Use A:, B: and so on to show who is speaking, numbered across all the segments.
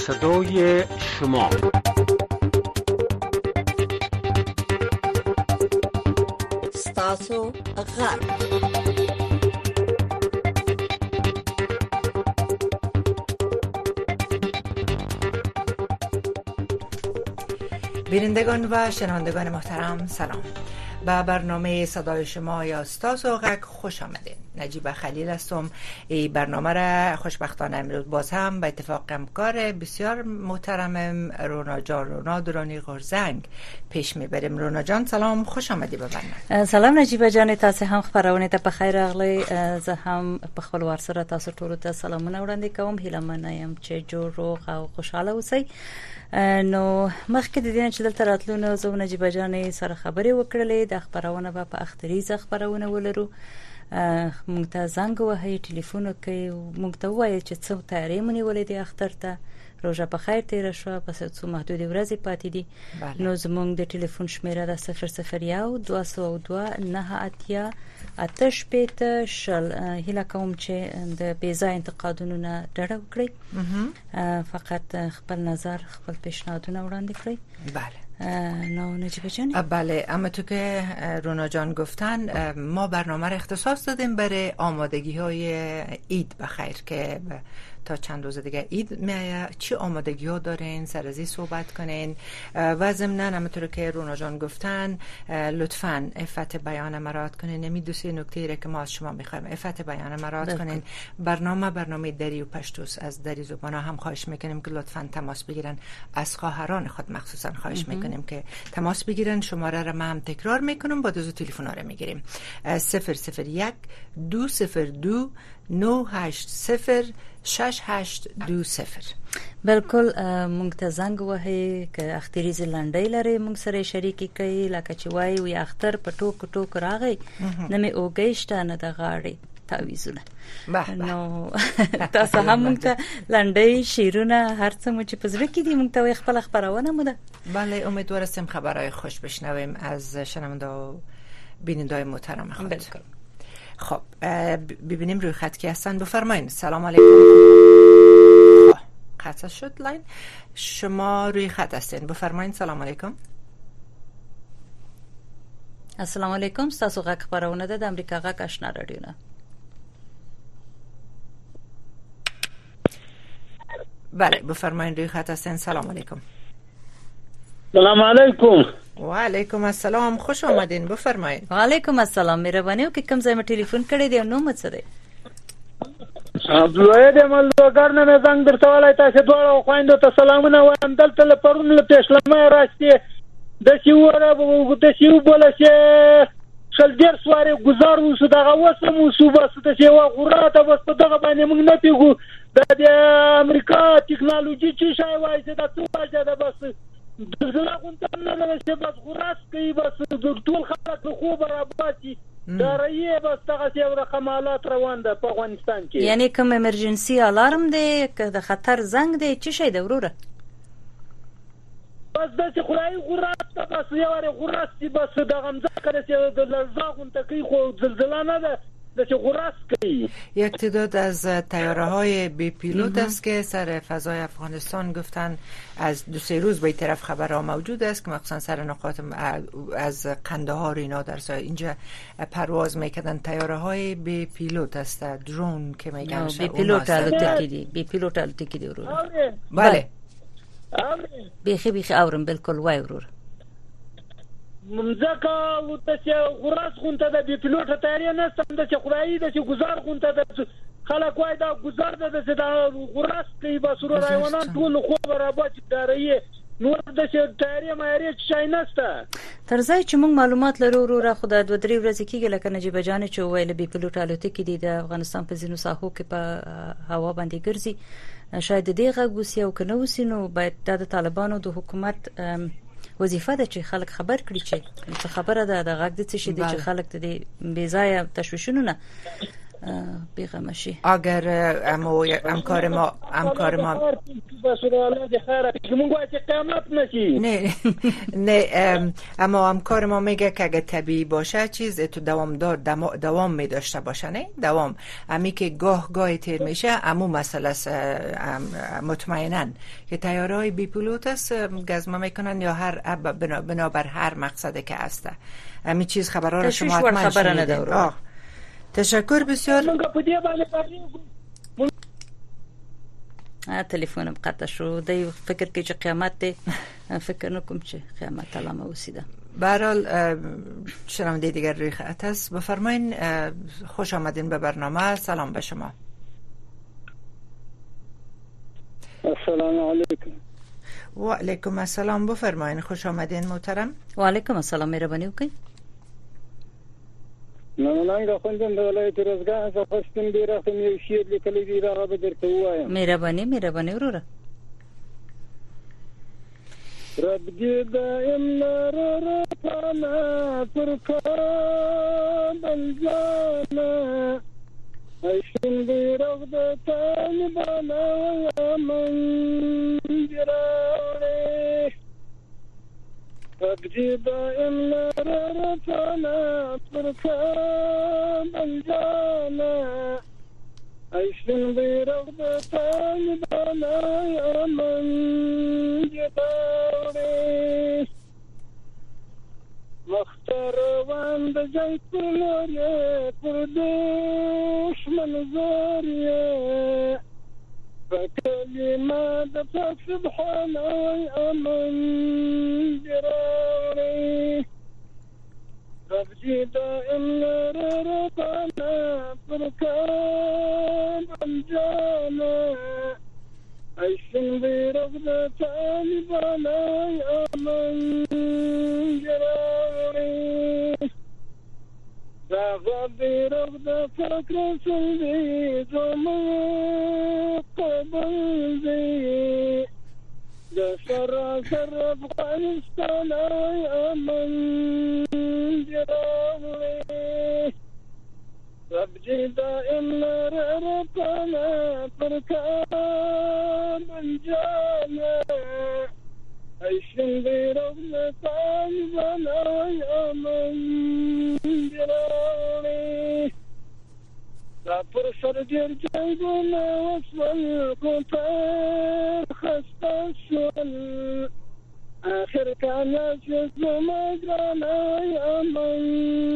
A: صدای شما.
B: ستاسو غږ.
C: بینندگان و شنوندگان محترم سلام. به برنامه صدای شما یا ستاسو غږ خوش آمدید. نجیب خلیل هستم. این برنامه را خوشبختانه امروز باز هم به اتفاق همکار بسیار محترمم رونا جان رونا درانی غورزنگ پیش میبریم. رونا جان سلام، خوش آمدی به برنامه.
D: سلام نجیب جان، تاسو هم خبرونه ته په خیر راغلی. زه هم په خپل ور سره تاسو ټول ته سلامونه وړاندې کوم. هیله منه یم چې جوړ روغ او خوشاله اوسئ. نو مخکې د دې چې دلته راتلو زه نجیب جان سره خبرې وکړلې. د خبرونه په اختریزه خبرونه ولرو. مونږ ته زنګ وهي، ټلیفون کوي، مونږ ته وایي چې څو تیاری مونږ ولې د اختر ته روزه په خیر تیر شو، پس څو محدود ورځې پاتې دي. نو زمونږ د ټلیفون شمیره د 001 202 9 آتش پیت شل. هیله کوم چې د بیزا انتقادونو نه ډډه وکړئ، فقط خپل نظر خپل پیشنهادونه وړاندې کړئ.
C: بله.
D: نو نجیب جان،
C: بله، اما تو که رونا جان گفتن ما برنامه را اختصاص دادیم برای آمادگی های عید بخیر که تا چند روز دیگه عید میایه. چی آمادگی ها دارین؟ سر از این صحبت کنین و ضمناً همونطور که رونا جان گفتن لطفاً عفت بیان مراد کنین. نمی دو سه نکته را که ما از شما میخوایم عفت بیان مراد کنین. برنامه دری و پشتوس از دری زبان ها هم خواهش میکنیم که لطفاً تماس بگیرن. از خواهران خود مخصوصاً خواهش میکنیم که تماس بگیرن. شماره را ما هم تکرار میکنم، با دو تلفن ها را میگیریم. 001 202 980 6820.
D: بالکل. مونږ ته زنګ وهي که اختریز لنډۍ لري مونږ سره شریکي کوي. لکه چې وایي وي اختر په ټوک ټوک راغی نه مې اوګیشته نه د غاړې تعویزونه. نو تاسو هم مونږ ته لنډۍ شیرونه هر څه مو چې په زړه کې دي مونږ ته خپل خبرونه مو ده.
C: بله، امیدوارم خبرهای خوش بشنویم از شنونده و بیننده محترم خود.
D: بالکل.
C: خب ببینیم روی خط کی هستن. بفرمایید. سلام علیکم. قطع شد لاین. شما روی خط هستین، بفرمایید. سلام علیکم.
D: السلام علیکم. تاسو غږ خبرونه ده د امریکا غږ آشنا رادیو نه.
C: بله بفرمایید، روی خط هستین. سلام علیکم.
E: سلام علیکم.
C: و علیکم السلام، خوش آمدین. بفرمایید.
D: و علیکم السلام. مهرباني وکړئ کوم ځای ما ټلیفون کړی دی نو مڅ دی.
E: عبدالله دې ملګر نه زنګ درته ولای تاسو دواړو خويندو ته سلامونه وایم. دلته له پرون له پېښلمه راستي د سیوره د سیو بوله شل ډیر سواره گزار وسو دغه وسم وسو بس د سیوا غراته بس په دغه باندې موږ نه پیګو د امریکا ټکنالوژي چې شای وایي دا څه واجه ده. بس دغه غونډه نه چې بس غراس کوي، بس ټول خلک خو برابرتي درایي، بس دغه یو رقمالات روان ده په افغانستان کې.
D: یعنی کوم امرجنسي الارم دی که د خطر زنګ دی چې شي د وروره
E: بس د خدای غراس ته بس یو ور غراس بس دغه مذکر چې د لزاغون تکي خو زلزله نه ده د غراس کوي.
C: یک تعداد از طیاره های بی پیلوت است که سر فضای افغانستان گفتن از 2-3 روز به این طرف خبرها موجود است که مخصوصا سر نقاط از قندهار اینا در سایه اینجا پرواز میکردن. طیاره های بی پیلوت است، درون که میگن
D: بی پیلوت الوتکی دی. بی پیلوت الوتکی دی ورور.
C: بله
D: بیخی اورم. بالکل وای ورور.
E: ممزکه لوتسه غراس غونته د بي پیلوټ تیاری نه ستند چې خدای د چې گزار غونته د خلک وای دا گزار د غراس کې بسرو رايونان ټول خو برابر داري نور د چې تیاری مېری شای نهسته.
D: ترځای چې موږ معلومات لرو وروره خو د 2-3 ورځې کېږي لکه نجیب جان چې ویل بي پیلوټ الوتکې دي د افغانستان په ځینو ساحو کې په هوا باندې ګرځي. شاید دغه غوسی او کنه وسینو باید د طالبانو د حکومت وظیفه ده چې خلک خبر کړي چې خبره ده د غږ د څه شي چې خلک ته د بې ځای تشویشونه نه بیغمه شي.
C: اگر همکار ما نه اما همکار ما میگه که اگه طبیعی باشه چیز تو دوام می داشته باشه، نه دوام امی که گاه تیر میشه امو مسئله مطمئنن که طیاره‌های بی پیلوت است گزمه میکنن یا هر بنابر هر مقصده که هسته امی چیز خبرها رو شما حتما شنیدین. تشکر بسیار.
D: تلفنم قطع شو. دی فکر کې چې قیامت دی، فکر نکوم چې قیامت علامه وسیده.
C: به هر حال شنونده دیگر روی خط است. بفرمایین. خوش آمدین به برنامه. سلام به شما.
E: السلام علیکم.
C: و علیکم السلام. بفرمایین. خوش آمدین محترم.
D: و علیکم السلام. مهربانی وکړئ.
E: مننه خوندم د ولایت روزګان څخه خواستم ډیر وخت یو شعر لیکلی دی هغه به درته ووایم.
D: مهرباني وروره.
E: رب دې دایم لاره پانا پر کابل جانا ایشن دی رغ د طالبانا من جراړې رب دې دایم لاره پانا پر کابل جانا ایشن دی رغ د طالبانا من جراړې مختار وند جنگ پلوریه پر دشمن زوریه فکلمه د پاک سبحانه امن جراړې رب دې دائم لره ربانا پر کابل جانا ایشن دی رغ د طالبانا امن جراړې زاغ دی رغ د پاک رسول دی زما قبل دی د سراسر افغانستان امن جراړې رب دې دائم لره ربانا پر کابل جانا ایشن دی رغ د طالبانا امن جراړې دا پر سر ډېر جنګونه وسول کوتر خسته شول آخر کامیاب شو زما ګرانه امن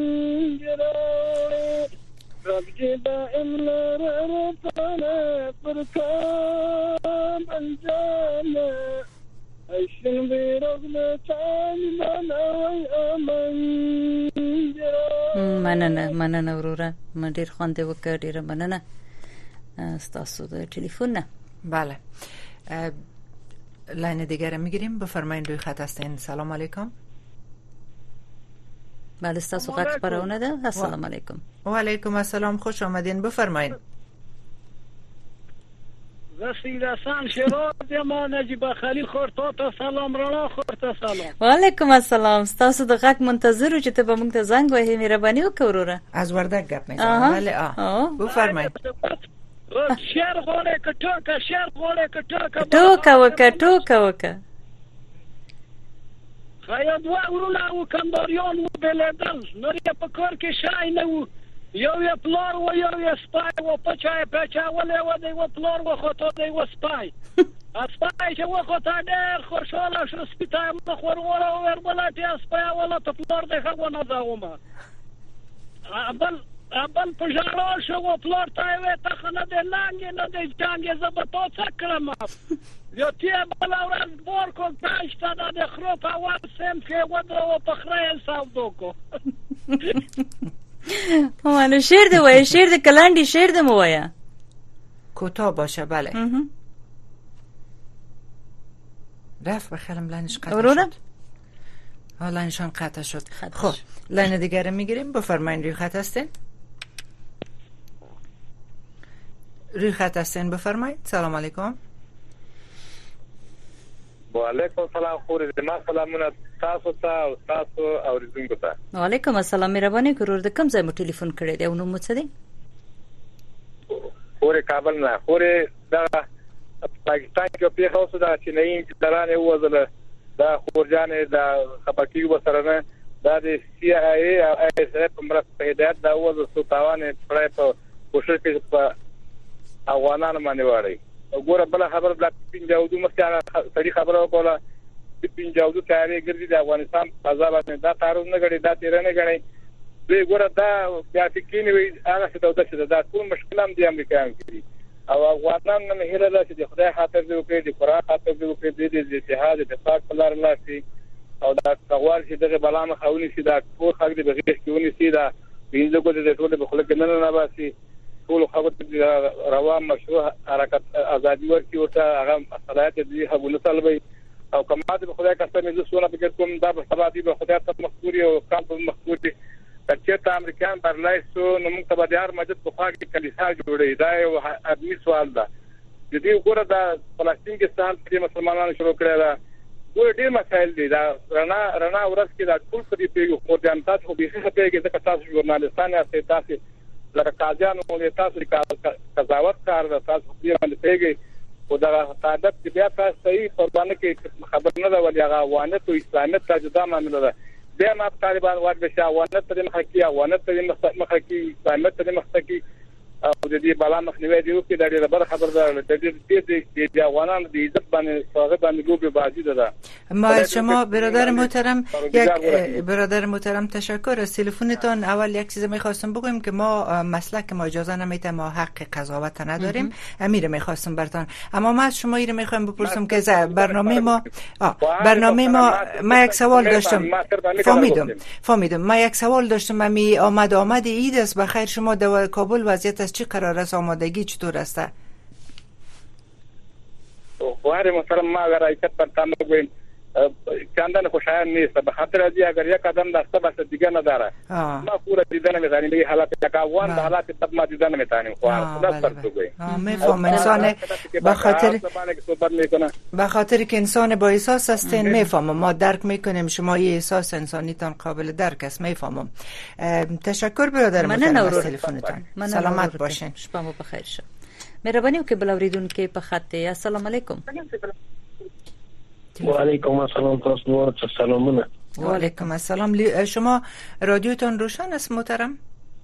E: جراړې رب دې دائم لره ربانا پر کابل جانا ایشن دی رغ د طالبانا امن جراړې.
D: مننه وروره. ما ډیر خوند وکړ. ډیره مننه ستاسو د ټلیفون نه.
C: بله لاین دیگر میگیریم. بفرمایید روی خط هستین. سلام علیکم.
D: بله ستاسو غږ خبرونه ده. السلام علیکم.
C: و علیکم السلام. خوش آمدین. بفرمایید.
E: رسید حسن شیراز ما نجیب خلیل خورتا ته سلام رڼا خورتا سلام.
D: و علیکم السلام. ستاسو د غږ منتظر و چې ته به موږ ته زنګ وهې. مهرباني وکړه وروره.
C: از وردک گپ میزنم. بله بفرمایید.
E: شعر غوړې کټوکه شعر غوړې
D: کټوکه ټوکه
E: خیا دوه ورونه او کنداریان و بلدل نورې په کور کې شای نه و یو یې پلار و یو یې سپای و پچای ولې و دی و پلار و خطا دی و سپای سپای چې و خطا ډېر خوشاله شو سپیتا مخ ورغوره و وربلاتې سپای ولا ته پلار دی خو نه داومه ابل په ژړا شو و پلار ته وې ته خنه دې لانګې نه دې جانګې زه به تو څه کړم یو تی بل ورځ بور کو پښته د خرو په ور سم کې ودرو په خره ساودو کو
D: مانو شعر دی وای. شعر د کلاندی شعر د موایا
C: کوتاه باشه. بله رفت بخیرم لانش قطع شد. لانشان قطع شد. خب لاین دیگر میگیریم. بفرمایید روی خط هستین. روی خط هستین. بفرمایید. سلام علیکم.
F: و علیکم السلام. خوري زما سلامونه تاسو ته او تاسو اوریدونکو ته.
D: و علیکم السلام. مهرباني ګرور د کوم ځای مو ټلیفون کړی دی او نو مو څه دی؟
F: خوري کابل نه خوري دا پاکستان کې په هوسه دا چې نه انتظارانه وزله دا خورجانې دا خپکی وسره نه دا د سی آی ای او اس اف مرسته هدایت دا وزله سوتاوانه پرې په کوشش کې په افغانانو باندې وړي وګوره بل خبر د پنځاودو مستعار سړي خبره وکړه د پنځاودو تیاری ګرځي د افغانستان فضا باندې دا تعرض نه غړي دا تیر نه غړي دوی ګوره دا بیا فکرینی وي هغه څه ته دا ټول مشکلام دي امریکایان کړی او افغانان نه هیله ده چې د خدای خاطر دې وکړي د قرآن خاطر دې وکړي د اتحاد اتفاق په لار لاسي او دا څوال چې دغه بلانه خاوني سي دا ټول خلک د بغیر کېونی سي دا وینځو کو د ټول په خلک نه باسي ټول خبره روان مشروع حرکت ازادي ورکي او ته هغه صلاحیت دې حقونه طلبي او کما د خدای قسم دې سونه فکر کوم دا په سبا دي به خدای ته مخکوري او کام په مخکوري چې امریکایان برلای سو نو موږ ته د هر مسجد په خوا کې کلیسا جوړې دا یو ادمي سوال ده د دې وګوره د فلسطین کې سال په مسلمانانو شروع کړی دا ګور ډېر مسایل دي دا رڼا ورځ کې دا ټول په دې پیغو خو ځان تاسو به څه پیږي ځکه تاسو ژورنالستان یاست تاسو لکه قاضیان او تاسو قضاوت کار د تاسو په باندې پیږي او دا تعدد کې بیا تاسو صحیح قربانه کې خبر نه ده ولې هغه وانه او اسلامیت تجدا معاملې ده بیا ما طالبان واجب شاوانه ته مخکې اوانه ته مخکې اسلامیت ته مخکې او د دې بلا مخنیوي دی چې د دې خبر ده د دې افغانان د عزت باندې صاحب باندې لوبي بازی ده.
C: ما شما برادر محترم برادر محترم تشکر از تلفنتون. اول یک چیز می‌خواستم بگویم که ما مسلک ما اجازه نمیده، ما حق قضاوت نداریم. امیر می‌خواستم براتون، اما ما از شما اینو می‌خوام بپرسم که برنامه ما یک سوال داشتم. فهمیدم. ما یک سوال داشتم. آمد عید است بخیر. شما در کابل وضعیت چی قرار است؟ آمادگی چطور است؟
F: واره محترم ما اگر حقیقت پر تام بگویم چندان خوشایند نیست، به خاطر از اگر یک قدم داشته باشه دیگه نداره. ما پورا دیدن می‌تونیم به حالات تکاون به حالات تب ما دیدن می‌تونیم. خدا سر بگویم.
C: میفهم انسان به خاطر که انسان با احساس هستین. میفهمم، ما درک میکنیم شما این احساس انسانیتان قابل درک است. میفهمم. تشکر برادر محترم از تلفنتان. سلامت باشین.
D: شبتون بخیر شه. مهرباني وکړئ بل اوریدونکو په خط ته. السلام علیکم.
G: و علیکم السلام. تاسو سلامونه.
C: و علیکم السلام. شما رادیوتون روشن است محترم؟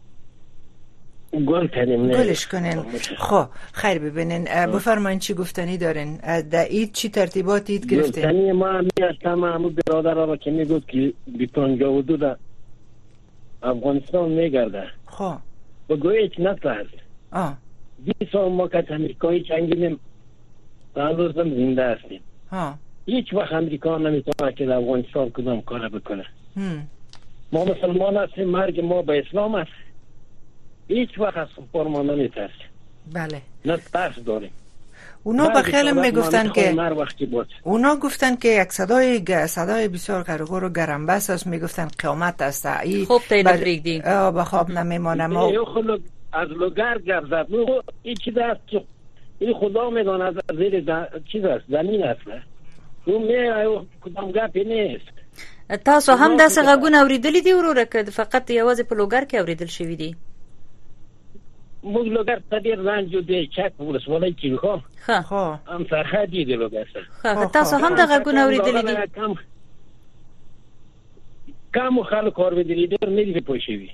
C: گلش کنین. خب خیر ببینین. بفرمایید چی گفتنی دارین؟ در عید چی ترتیبات عید گرفتین؟
G: گفتنی ما میاشتم همون برادر را که میگفت که بی 52 در افغانستان میگرده.
C: خب
G: بگوی هیچ نترس. 20 سال ما که امریکایی چنگیدیم هنوز هم زنده هستیم. هیچ وقت امریکا نمیتونه که در افغانستان کدام کار بکنه. ما مسلمان هستیم، مرگ ما به اسلام است. هیچ وقت از کفار ما نمیترسیم.
C: بله.
G: نه ترس داریم.
C: اونا به خیالم میگفتن که اونا گفتن که یک صدای بسیار قرقور و گرم بس است. میگفتن قیامت است.
D: خوب تیل بریگدی.
C: به خواب نمیمانم.
G: از لوگر گرزد این چیز است که این خدا میدونه از زیر چیز است زمین است. اون می کدام گپی نیست.
D: تاسو هم داسې غږونه اوریدلی دي وروره که فقط یوازې په لوګر کې اوریدل شوي دي؟
G: موږ لوګر ته ډېر رنج دی چک ولسوالۍ کې خو هم سرحدي دی لوګر سره.
D: تاسو هم د غږونه اوریدلی دي؟
G: کم خلک اوریدلی ډېر نه دي پوه شوي.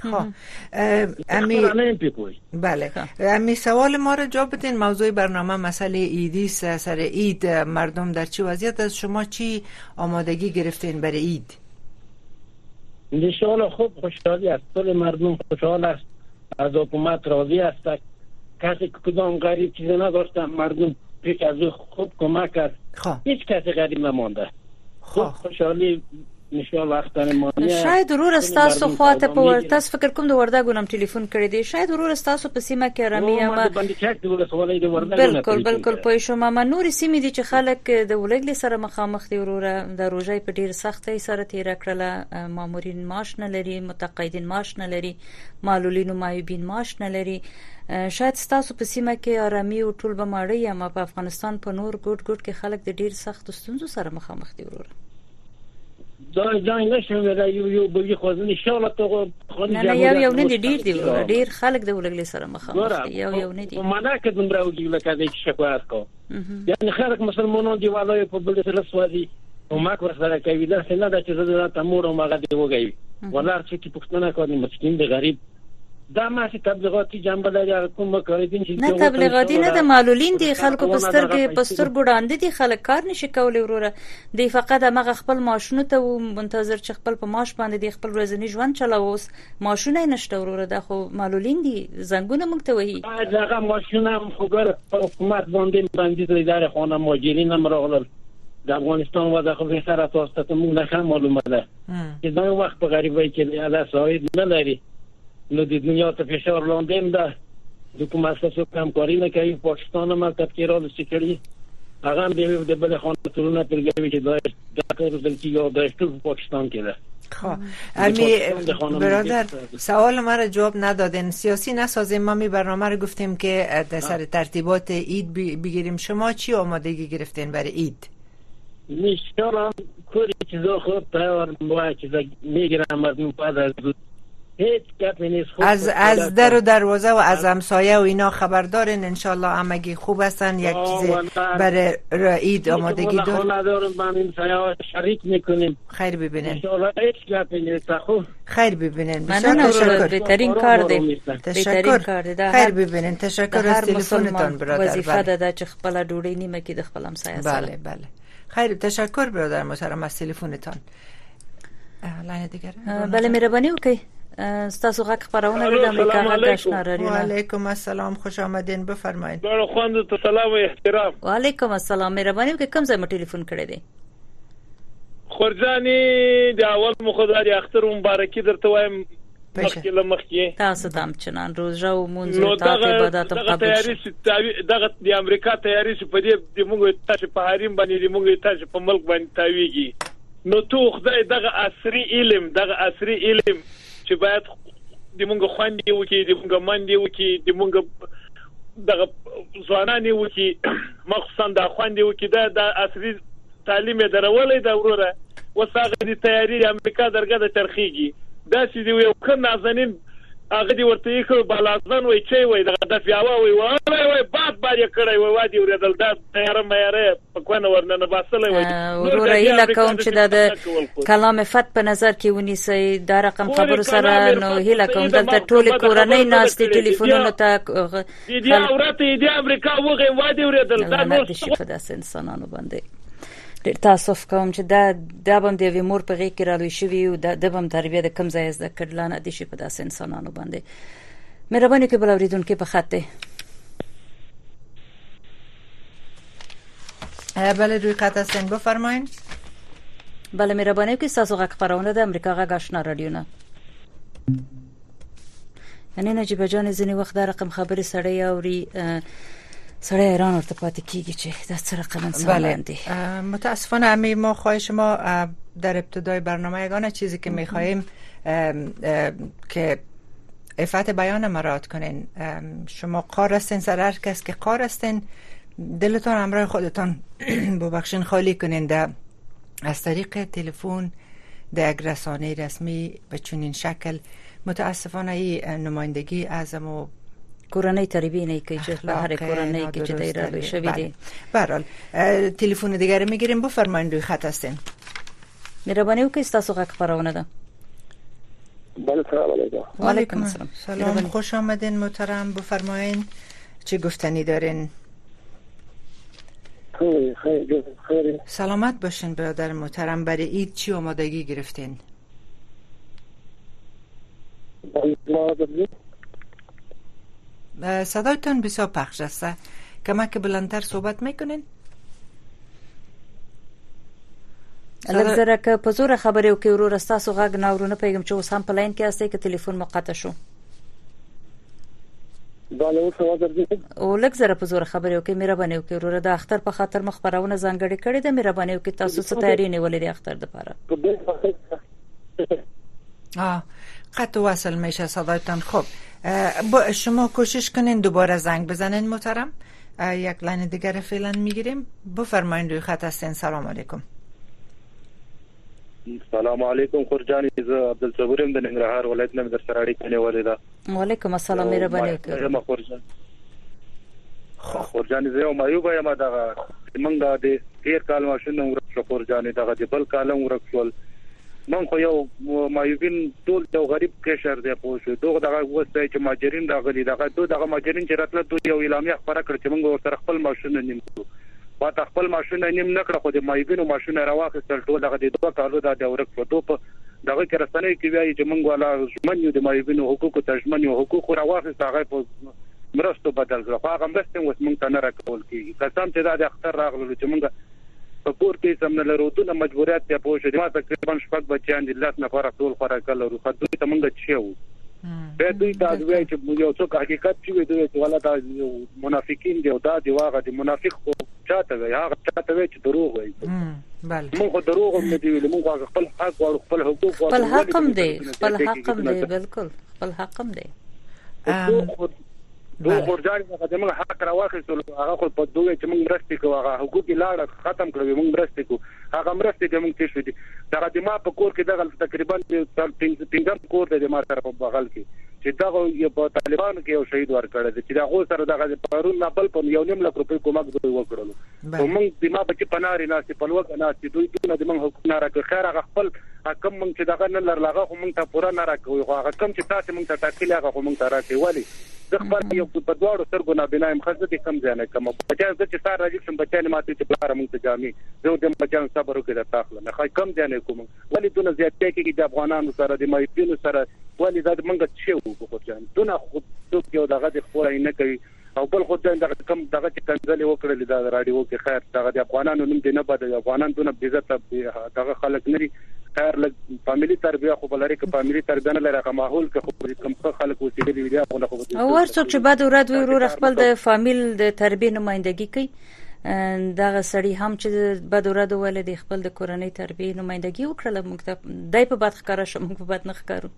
C: بله. امی سوال ما رو جواب بدین. موضوع برنامه مسئله عیدی سر عید مردم در چی وضعیت است؟ شما چی آمادگی گرفتین برای عید؟
G: انشاءالله خوب خوشحالی است. کل مردم خوشحال است، از حکومت راضی است. کسی کدام غریب چیزی نداشته، مردم پیش از خوب کمک است. هیچ کسی غریب نمانده. خوب خوشحالی
D: شاید ورور تاسو خواته په تاسو فکر کوم د وردګو نم ټلیفون کړی دی. شاید ورور تاسو په سیمه کې رامي ما بالکل پوه شوم. ما نور سیمې دي چې خلک د ولګل سره مخامخ دي. ورور د روزای په ډیر سختۍ سره تیر کړله. مامورین معاش نه لري، متقاعدین معاش نه لري، معلولین او معیوبین معاش نه لري. شاید تاسو په سیمه کې آرامي او ټول به ماړی، اما په افغانستان په نور ګډ کې خلک د ډیر سخت ستونزو سره مخامخ دي. ورور
G: جای نشم ولا یو بلی خود ان شاء الله تو خود
D: نه یو نه ډیر دی ډیر خلک د ولګلې سره مخامخ یو نه دی
G: معنا کې دومره وږي لکه د شکایت کو یعنی خلک مسلمانان دی والای په بل سره سوادي او ما کو سره کوي دا څنګه د چې زړه ته مور او ماغه دی وږي ولا چې پښتنه کوي مسکین دی غریب دا ما چې تبلیغاتي جنبه لري کوم کوي دین چې
D: نه تبلیغاتي نه د معلولین دي خلکو پستر ګډاند دي خلک کار نشي کولای وروره دی فقط هغه خپل ماشونه ته منتظر چې خپل په ماش باندې دی خپل ورځنی ژوند چلاوس ماشونه نشته وروره دا خو معلولین دي زنګونه موږ ته وایي
G: هغه ماشونه خبر حکومت باندې اداره خانه مهاجرین هم راغلل د افغانستان وضع خو به سره تاسو ته موږ نه معلومه ده چې دا وخت په غریبۍ کې الله سعید نه لري نو د دنیا ته فشار لاندې ده د کومه اساسو همکاري نه کوي پاکستان هم تفکیرات سکړي هغه به د بل خانتونه پرګوي چې دا کار دلته یو د پاکستان کې ده
C: خب امی برادر سوال ما را جواب ندادین سیاسی نسازیم ما می برنامه رو گفتیم که در سر ترتیبات عید بگیریم شما چی آمادگی گرفتین برای عید؟
G: میشترم کلی چیزا خود تیار باید چیزا میگیرم از اون پس از هیچ گپی نیست
C: از در و دروازه و از همسایه و اینا خبر دارین انشالله همگی خوب هستن یک چیز برای عید آمادگی
G: دارم من این سایه شریک میکنیم
C: خیر ببینین
G: انشالله هیچ گپی نیست خوب
C: خیر ببینین
D: تشکر بهترین کار دی
C: تشکر خیر ببینین تشکر از تلفنتون برادر
D: وظیفه ده چې خپل ډوډۍ نیمه کې د خپل همسایه سره
C: بله خیر تشکر برادر محترم از تلفنتون لاین دیگر
D: بله مهرباني وکړئ ستاسو غږ خبرونه د امریکا غږ آشنا رادیو.
C: وعلیکم السلام خوش آمدین بفرمایید.
F: بله خواندو ته سلام و احترام.
D: وعلیکم السلام مهرباني وکړئ کوم ځای مو ټلیفون کړی دی؟
F: خورجاني د اول مخداري اختر مبارکي درته وایم مخکې لمخکې
D: تاسو تام چنان روزه او مونږ ته عبادت قبول
F: دغه د امریکا تیاری په دې د موږ تاسو په حریم باندې د موږ تاسو په ملک باندې تاویږي نو تو خدای دغه عصري علم چې باید د موږ خوندې وکي د موږ منډې وکي د موږ دغه ځوانان وکي مخصوصا د خوندې وکي د عصري تعلیم درولې دا وروره وساغه د تیاری امریکا درګه د ترخیږي دا چې دی یو کن نازنین هغه دی ورته یو بالازن وای چي وای دغه د پیاوه وای باد یې کړی وای وادي ورېدل دا تیار مېره په کوونه ورننه باسلې وای
D: وروره هیله کوم چې د کلام فت په نظر کې ونیسي دا رقم خبرو سره نو هیله کوم دلته ټول کورنۍ ناستې ټلیفونونو ته
F: دې اورته دې امریکا وغه وادي ورېدل دا نو
D: څه د انسانانو باندې تاسف کوم چې دا بم د مور په غي کې رالوي شوی او د بم تربیه د کم ځای زده کړلانه دي شي په داس انسانانو باندې مهرباني کوي بل اوریدونکو په خاطر
C: بله روی خط هستین بفرمایید.
D: بله مهرباني کوي تاسو غږ خبرونه د امریکا غږ آشنا رادیو نه یعنی نجیب جان ځنی وخت د رقم خبري سړی اوري سړی ایران ورته پاتې کیږي چې دا څه رقم انسان دی.
C: متاسفانه امی ما خواهش ما در ابتدای برنامه یگانه چیزی که میخواهیم که عفت بیان مراد کنین. شما قار هستین سر هر کس که قار هستین دلتون همراه خودتان ببخشین خالی کنین ده از طریق تلفن ده یک رسانه رسمی به چنین شکل. متاسفانه این نمایندگی از امو
D: کورنۍ تربیه نه کوي چې هر کورنۍ کې چې دایره شوی دی.
C: به هر حال تلفن دیگر میگیریم بفرمایید روی خط هستین.
D: مهرباني وکړئ تاسو غږ خبرونه ده.
F: بله سلام علیکم.
C: و علیکم السلام خوش آمدین محترم بفرمایید چه گفتنی دارین؟
F: خیر
C: سلامت باشین برادر محترم. برای عید چی آمادگی گرفتین؟ صدایتون بسیار پخش است. کمک بلندتر صحبت میکنین؟
D: لږ که په زور خبرې وکړو ورور تاسو غږ ناورونه پیغام چې اوس هم په لاین کې استه کې تلیفون مقطع شو.
F: بله اوس حاضر دي.
D: او لږ زره په زور خبرې وکړو مهرباني وکړئ ورور د اختر په خاطر مخبرونه ځانګړي کړي د مهرباني وکړئ تاسو څه تیاری نیولې د اختر لپاره؟
C: قطع وصل میشه صدایتان. خب شما کوشش کنین دوباره زنگ بزنین محترم. یک لاین دیگر فعلا میگیریم. بفرمایید روی خط هستین. سلام علیکم.
F: السلام علیکم خورجان، زه عبدالصبور یم د ننګرهار ولایت نه در سره اړیکه نیولې ده.
D: وعلیکم السلام، مهرباني وکړئ.
F: خورجان زه یو مایوب یم، دغه موږ د تیر کال ماشین ورک شو خورجان، دغه د بل کالم ورک شول. من خو یو مایوبین ټول یو غریب کشر دی پوه شو. دغه وسای چې ماجرین راغلي، دغه ماجرین چې راتله دوی یو اعلامیه خبره کړ چې موږ ورسره خپل ماشین نیم کړو. پات خپل ماشین نیم نکړه، خو د مایوبینو ماشین راواخیستل ټول. دغه د 2 کالو د ورک شو. په دغه کې رسنۍ کې وایي چې موږ ولا ژمن یو د مایوبینو حقوق ته ژمن یو، حقوق راواخیست هغه په مرستو بدل کړ. خو هغه مرسته اوس موږ ته نه راکول کیږي. قسم ته دا د اختر راغلو چې موږ په کور کې سم نه لرو، دونه مجبوریت ته پوه شو. ما تقریبا 6 بچیان دي، لاس نه فرق ټول خوراک لرو. خو دوی ته موږ چیو به دوی دا وایي چې یو څوک حقیقت چې دوی ته ولا دا منافقین دی او دا دی واغه دی منافق خو چاته وي، هغه چاته وي چې دروغ وایي.
C: بله
F: موږ دروغ هم نه دی ویل، موږ خپل حق او خپل حقوق او
D: خپل حق هم دی، خپل حق هم دی، بالکل خپل حق هم دی.
F: دوه خورجان چې موږ حق راواخیستل، هغه خو په دوی چې موږ مرستې کوو، هغه حقوق لاړه ختم کړو، موږ مرستې کوو. هغه مرستې چې موږ تشو دي دغه د ما په کور کې دغه تقریبا 5 کور د ما سره په بغل کې چې دغه یو په طالبانو کې یو شهید ورکړل چې دغه سره دغه پرون نپل په 1.5 لک روپۍ کومک دوی وکړل. او موږ د ما په پناري ناس په لوګ ناس دوی ټول د موږ حقوق نه راکړ. خیر هغه خپل حکم موږ چې دغه نه لرلغه خو موږ ته پورا نه راکوي. هغه کم چې تاسو موږ ته ټاکلي هغه خو موږ ته راکوي. ولی زه خپل یو په دوړو سترګو نه بنایم خزه دي کم ځای نه کوم بچا چې سار راځي چې بچا ماته چې بلاره موږ ته جامي زه د بچا صبر وکړه تاخله نه خای کم ځای نه کوم. ولی دونه زیاتې کې د افغانانو سره د مایپینو سره ولی دا موږ چې وو خو ځان دونه خو یو دغه د خورای نه کوي. او بل خو دغه کم دغه چې کنځلې وکړل دا رادیو کې خیر دغه د افغانانو نوم دی نه بد، افغانان دونه عزت دغه خلک نری خیر لګ فاميلي تربیه خو بلری کې فاميلي تربیه نه لري ماحول کې خو کم خلک وسیلې ویډیا خو نه خو
D: او ورڅوک چې بعد ورځ ورور خپل د فامیل د تربیه نمائندګي کوي. دغه سړی هم چې بعد ورځ ولې د خپل د کورنۍ تربیه نمائندګي وکړه موږ ته دای په بد ښکارا شو، موږ په بد نه ښکارو.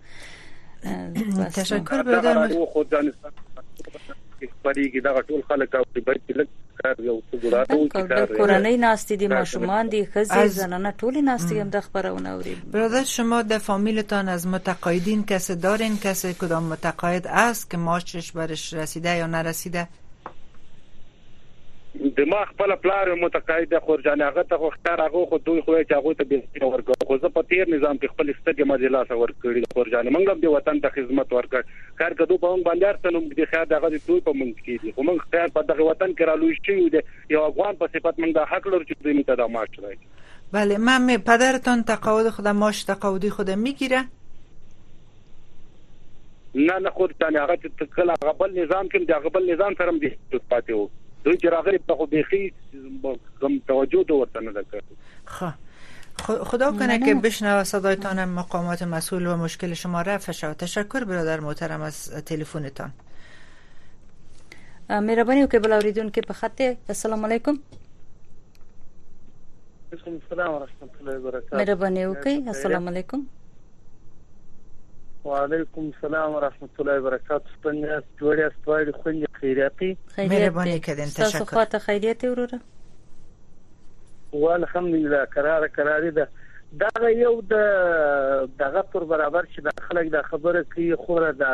C: تشکر برادر
F: خو ځانستان پریږي دا ټول خلک او بچی لک کار یو څه ګراتو چې
D: کورنۍ ناستې دي، ماشومان دي، خزې زنانه ټول ناستې هم د خبرونه اوري.
C: برادر شما در فامیلتان از متقاعدین کسی دارین؟ کسی کدام متقاعد است که معاشش برش رسیده یا نرسیده؟
F: د ما خپل پلار متقاعد خورجان هغه ته اختیار هغه خو دوی خو چې هغه ته به ورکړ. خو زه په تیر نظام کې خپل ستګه مجلس ورکړی خورجان موږ د وطن ته خدمت ورکړ. کار کدو په موږ باندې ارتنوم د خیر دغه دوی په موږ کې دي. خو موږ خیر په دغه وطن کې رالوي شي یو افغان په صفت موږ د حق لرو چې دوی موږ ته د معاش راکړي.
C: بله پدرتان تقاعد خود معاش تقاعدی خود میگیره؟
F: نه خورجان هغه چې کله غبل نظام کې د غبل نظام سره هم دي پاتې وو. دوی چې راغلي په خو بيخي کم توجه ورته نه کړ.
C: خدا کنه که بشنوه صدایتان مقامات مسئول و مشکل شما رفع شود. تشکر برادر محترم از تلفنتان.
D: مهرباني وکړئ بل اوریدونکو په خط. السلام علیکم.
E: وعلیکم السلام ورحمت الله وبرکاته.
D: مهرباني وکړئ. السلام علیکم.
E: وعلیکم السلام ورحمت الله وبرکاته. څنګه جوړه ستوي خوندې خیریاتي؟
C: مهرباني کړئ. تشکر.
D: تاسو خاطر خیریت وروره.
E: والحمدلله قرار ده دا یو دغه پر برابر چې د خلک د خبره کوي خوره د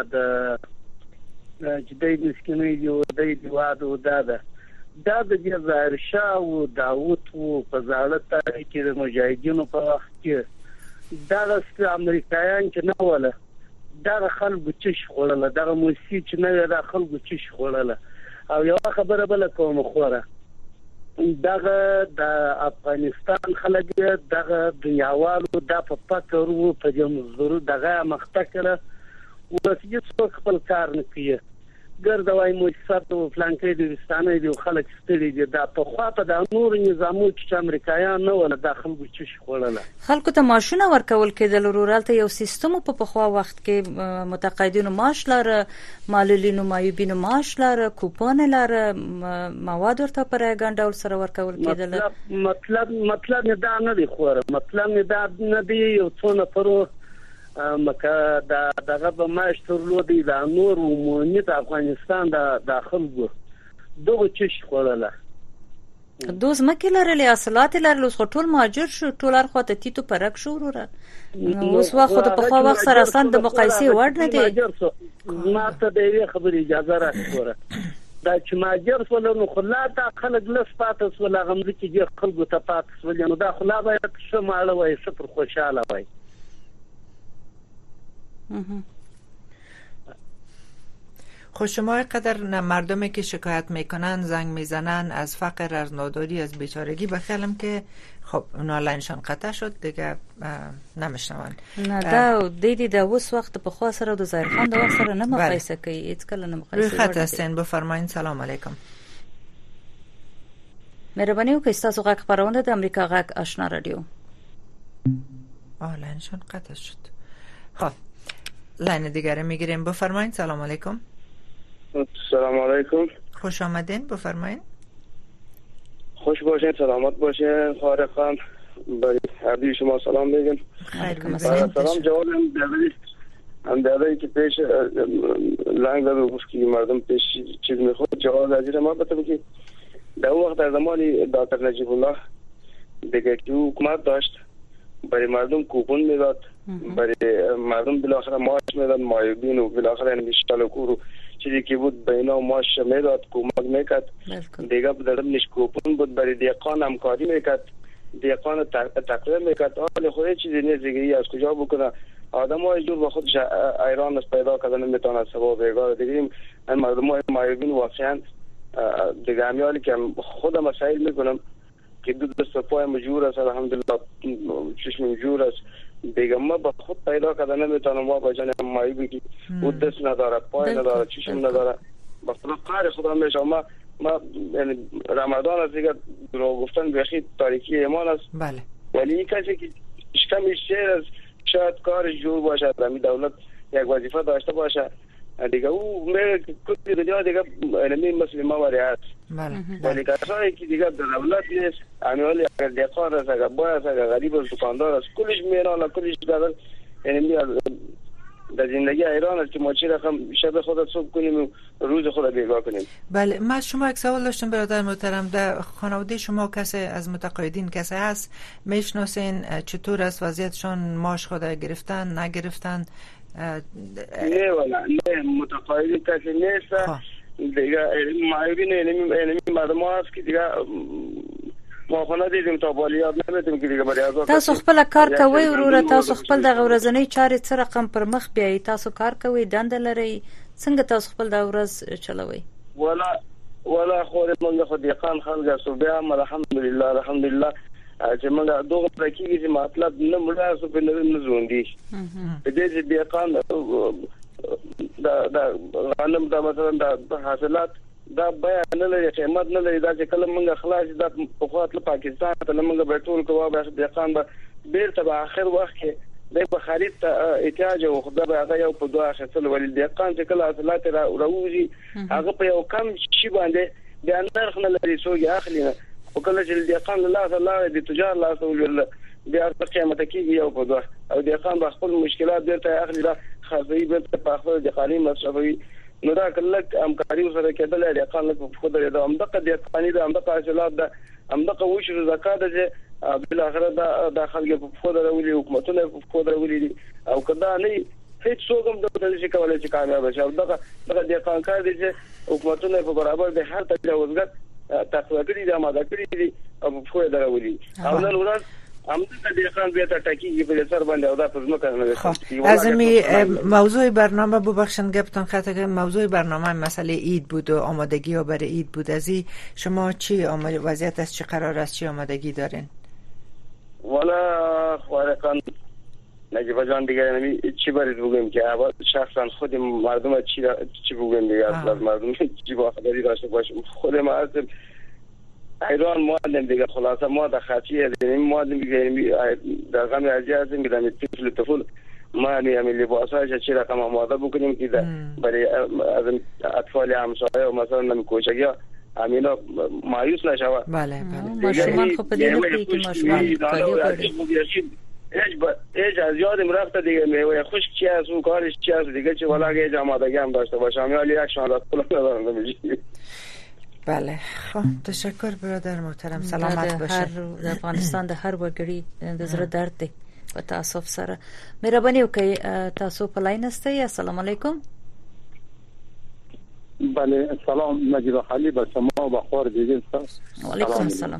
E: جدي مسکینې دی او د دیوادو ده د ظاهر شاه او داوود او په ځاله تاریخ کې د مجاهدینو په وخت کې دا د امریکایان چې نه وله دا خلکو چې شغله دا موسیقي چې نه دا خلکو چې شغله. او یو خبره بل کوم خوره دغه د افغانستان خلک دغه دنیاوالو د په فکر او په جمهور دغه مختکره ورسې څوک خپل کار نه کوي. ګرځوي مؤسسات او فلانکې د وستانه دی خلک ستړي دي. دا په خواته د نور نظامو چې امریکایان نه ولا داخل چې شغله
D: خلکو ته معاشونه ورکول کېدل. رورالته یو سیستم په پخوا وخت کې متقاعدینو معاش لاره، معلولینو مایوبینو معاش لاره، کوپون لاره، مواد ورته پر ګاندول سره ورکول کېدل.
E: مطلب نه دا نه دی خوره، مطلب نه دا نه دی یو څونه پرو مکه دغه به ماش ترلو دی د نور عمومي د افغانستان د داخل دغه چش خوړله
D: دوز مکه لرلې اصلات لرل اوس ټول مهاجر شو ټول اړخه ته تیتو پرک شو وروره اوس وخت په خو وخت سره اصلا د مقایسې وړ نه دی
G: ما ته د یوې خبرې اجازه راکړه دا چې مهاجر شول نو خلا ته خلک لس پاتې شول هغه مې چې د خلکو ته پاتې شول نو دا خلا باید څه ماړه وای څه پر خوشاله وای
C: خب شما قدر مردمی که شکایت میکنن زنگ میزنن از فقر از ناداری از بیچارگی بخیالم که خب اونا لینشان قطع شد دیگه نمیشنون
D: نه دا دیدی دا اوس وخت په خوا سره د ظاهر خان د وخت سره نه مقایسه کوي هیڅ کله نه مقایسه
C: روی خط هستین بفرمایید. سلام علیکم.
D: مهرباني وکړئ تاسو غږ خبرونه د امریکا غږ آشنا رادیو.
C: لینشان قطع شد. خب لین دیگه میگیریم بفرمایید. سلام علیکم.
H: سلام علیکم.
C: خوش آمدین بفرمایید.
H: خوش باشین سلامت باشین خواهر خان برای عبدی شما سلام میگم.
C: خیر
H: سلام جواب هم دادایی که پیش لنگ داد و گفت که مردم پیش چیز میخواد جواب عزیز ما بطور که در اون وقت در زمانی دکتر نجیب الله دیگه که حکومت داشت برای مردم کوپن میداد برای مردم بالاخره معاش میداد مایبین و بالاخره یعنی شالکور و چیزی که بود به اینا معاش میداد کمک میکرد دیگه بدرمش کوپن بود برای دیقان همکاری میکرد دیقان تقریر میکرد حال خود چیزی نیست دیگه از کجا بکنه آدم های جور با خودش ایران است پیدا کردن نمیتونه سبا بیگار دیگه این مردم های مایبین واقعا دیگه همیالی که خودم مسائل میکنم که دو دست پای مجور است الحمدلله چشم مجور است دیگه ما با خود پیدا کردن نمیتونم ما با جان مایبی که او دست نداره پای نداره چشم نداره با خدا قهر خدا میشه ما یعنی رمضان است دیگه رو گفتن بخی تاریکی ایمان است
C: بله
H: ولی این کسی که کمی شیر است شاید کارش جور باشه می دولت یک وظیفه داشته باشه دیگه او میره کلی دنیا دیگه علمی مسلمان ولی هست ولی کسایی که دیگه در دولت نیست امیالی اگر دیقار است اگر بای است اگر غریب است دکاندار است کلش میرانه کلش دادن یعنی در زندگی ایران است که ما چی رقم شب خود صبح کنیم و روز خود بیگاه کنیم.
C: بله من شما یک سوال داشتم برادر محترم در خانواده شما کسی از متقاعدین کسی هست میشناسین چطور است وضعیتشان معاش خود گرفتن نگرفتن؟
H: نه والا نه متقاعدین کسی نیست دیگه معیبین علمی مردم هست که دیگه ما خو نه دیدیم تا بالیات نمیدیم که دیگه برای ازاد
D: تاسو خپل کار کوي وروره تاسو خپل د ورځنی چارې څه رقم پر مخ بیاي تاسو کار کوي دند لري څنګه تاسو خپل د ورځ چلوي
H: ولا خو موږ خو دیقان خلک سو بیا الحمدلله چې موږ دوه پرکیږي چې مطلب نه مړه سو په نه ژوندۍ په دې چې دیقان دا غنم دا مثلا د حاصلات دا بیان نه لري قیمت نه لري دا چې کله موږ خلاص دا په خاطر پاکستان ته موږ به ټول کوو به دیقان به بیرته په اخر وخت کې د خرید ته احتیاج او خدای به هغه یو په دوه اخیستل ولې دیقان چې کله حاصلات راوځي هغه په یو کم شي باندې بیا نرخ نه لري څوک اخلي نه او کله چې دیقان الله د تجار لا سوال بیا په قیمت کې یو په دوه او دیقان به خپل مشکلات بیرته اخلي دا خاصي بیرته په خپل د قالین مصرفي نو دا کله همکاري سره کېدل دی قانون په خود لري دا همدغه د قانوني د همدغه حاصلات د همدغه وشو زکات چې بل اخر دا داخل په خود راولي حکومتونه په خود راولي او کدا نه هیڅ څوک هم د دې کولای چې کامیاب شي او دغه د قانون دي چې حکومتونه په برابر د هر تجاوزګر تقوی کړی د آماده کړی دي او په خود راولي او نن ورځ
C: از موضوع برنامه ببخشن گپتان خطا که موضوع برنامه مسئله عید بود و آمادگی ها برای عید بود از این شما چی وضعیت از چی قرار است چی آمادگی دارین؟
H: والا خوارقان نجیب جان دیگه چی برید بگویم که اول شخصا خود مردم چی بگویم دیگه از مردم چی با خبری داشته باشیم خود مردم ایران معلم دیگه خلاصه ما در خاطی هستیم معلم دیگه در غم ارجی هستیم که در طفل ما نمی لباسایش چی رقم آماده بکنیم که برای از اطفال همسایه و مثلا نمی کوچگی ها همینا مایوس نشود
C: بله
D: ماشومان خب دیگه نپی که ماشومان
H: ایج از یادم رفته دیگه میوه خشک چی هست اون کارش چی هست دیگه چی ولی اگه ایج آمادگی هم داشته باشه همیالی یک شانده پول ندارم نمیشی
C: بله خب تشکر برادر محترم، سلامت باشید.
D: د افغانستان د هر وګړي د زړه درد دی په تاسف سره. مهرباني وکړئ تاسو په لاین استئ. السلام علیکم.
I: بله سلام نجیب خلی با شما و بخور دیگه.
D: و علیکم السلام.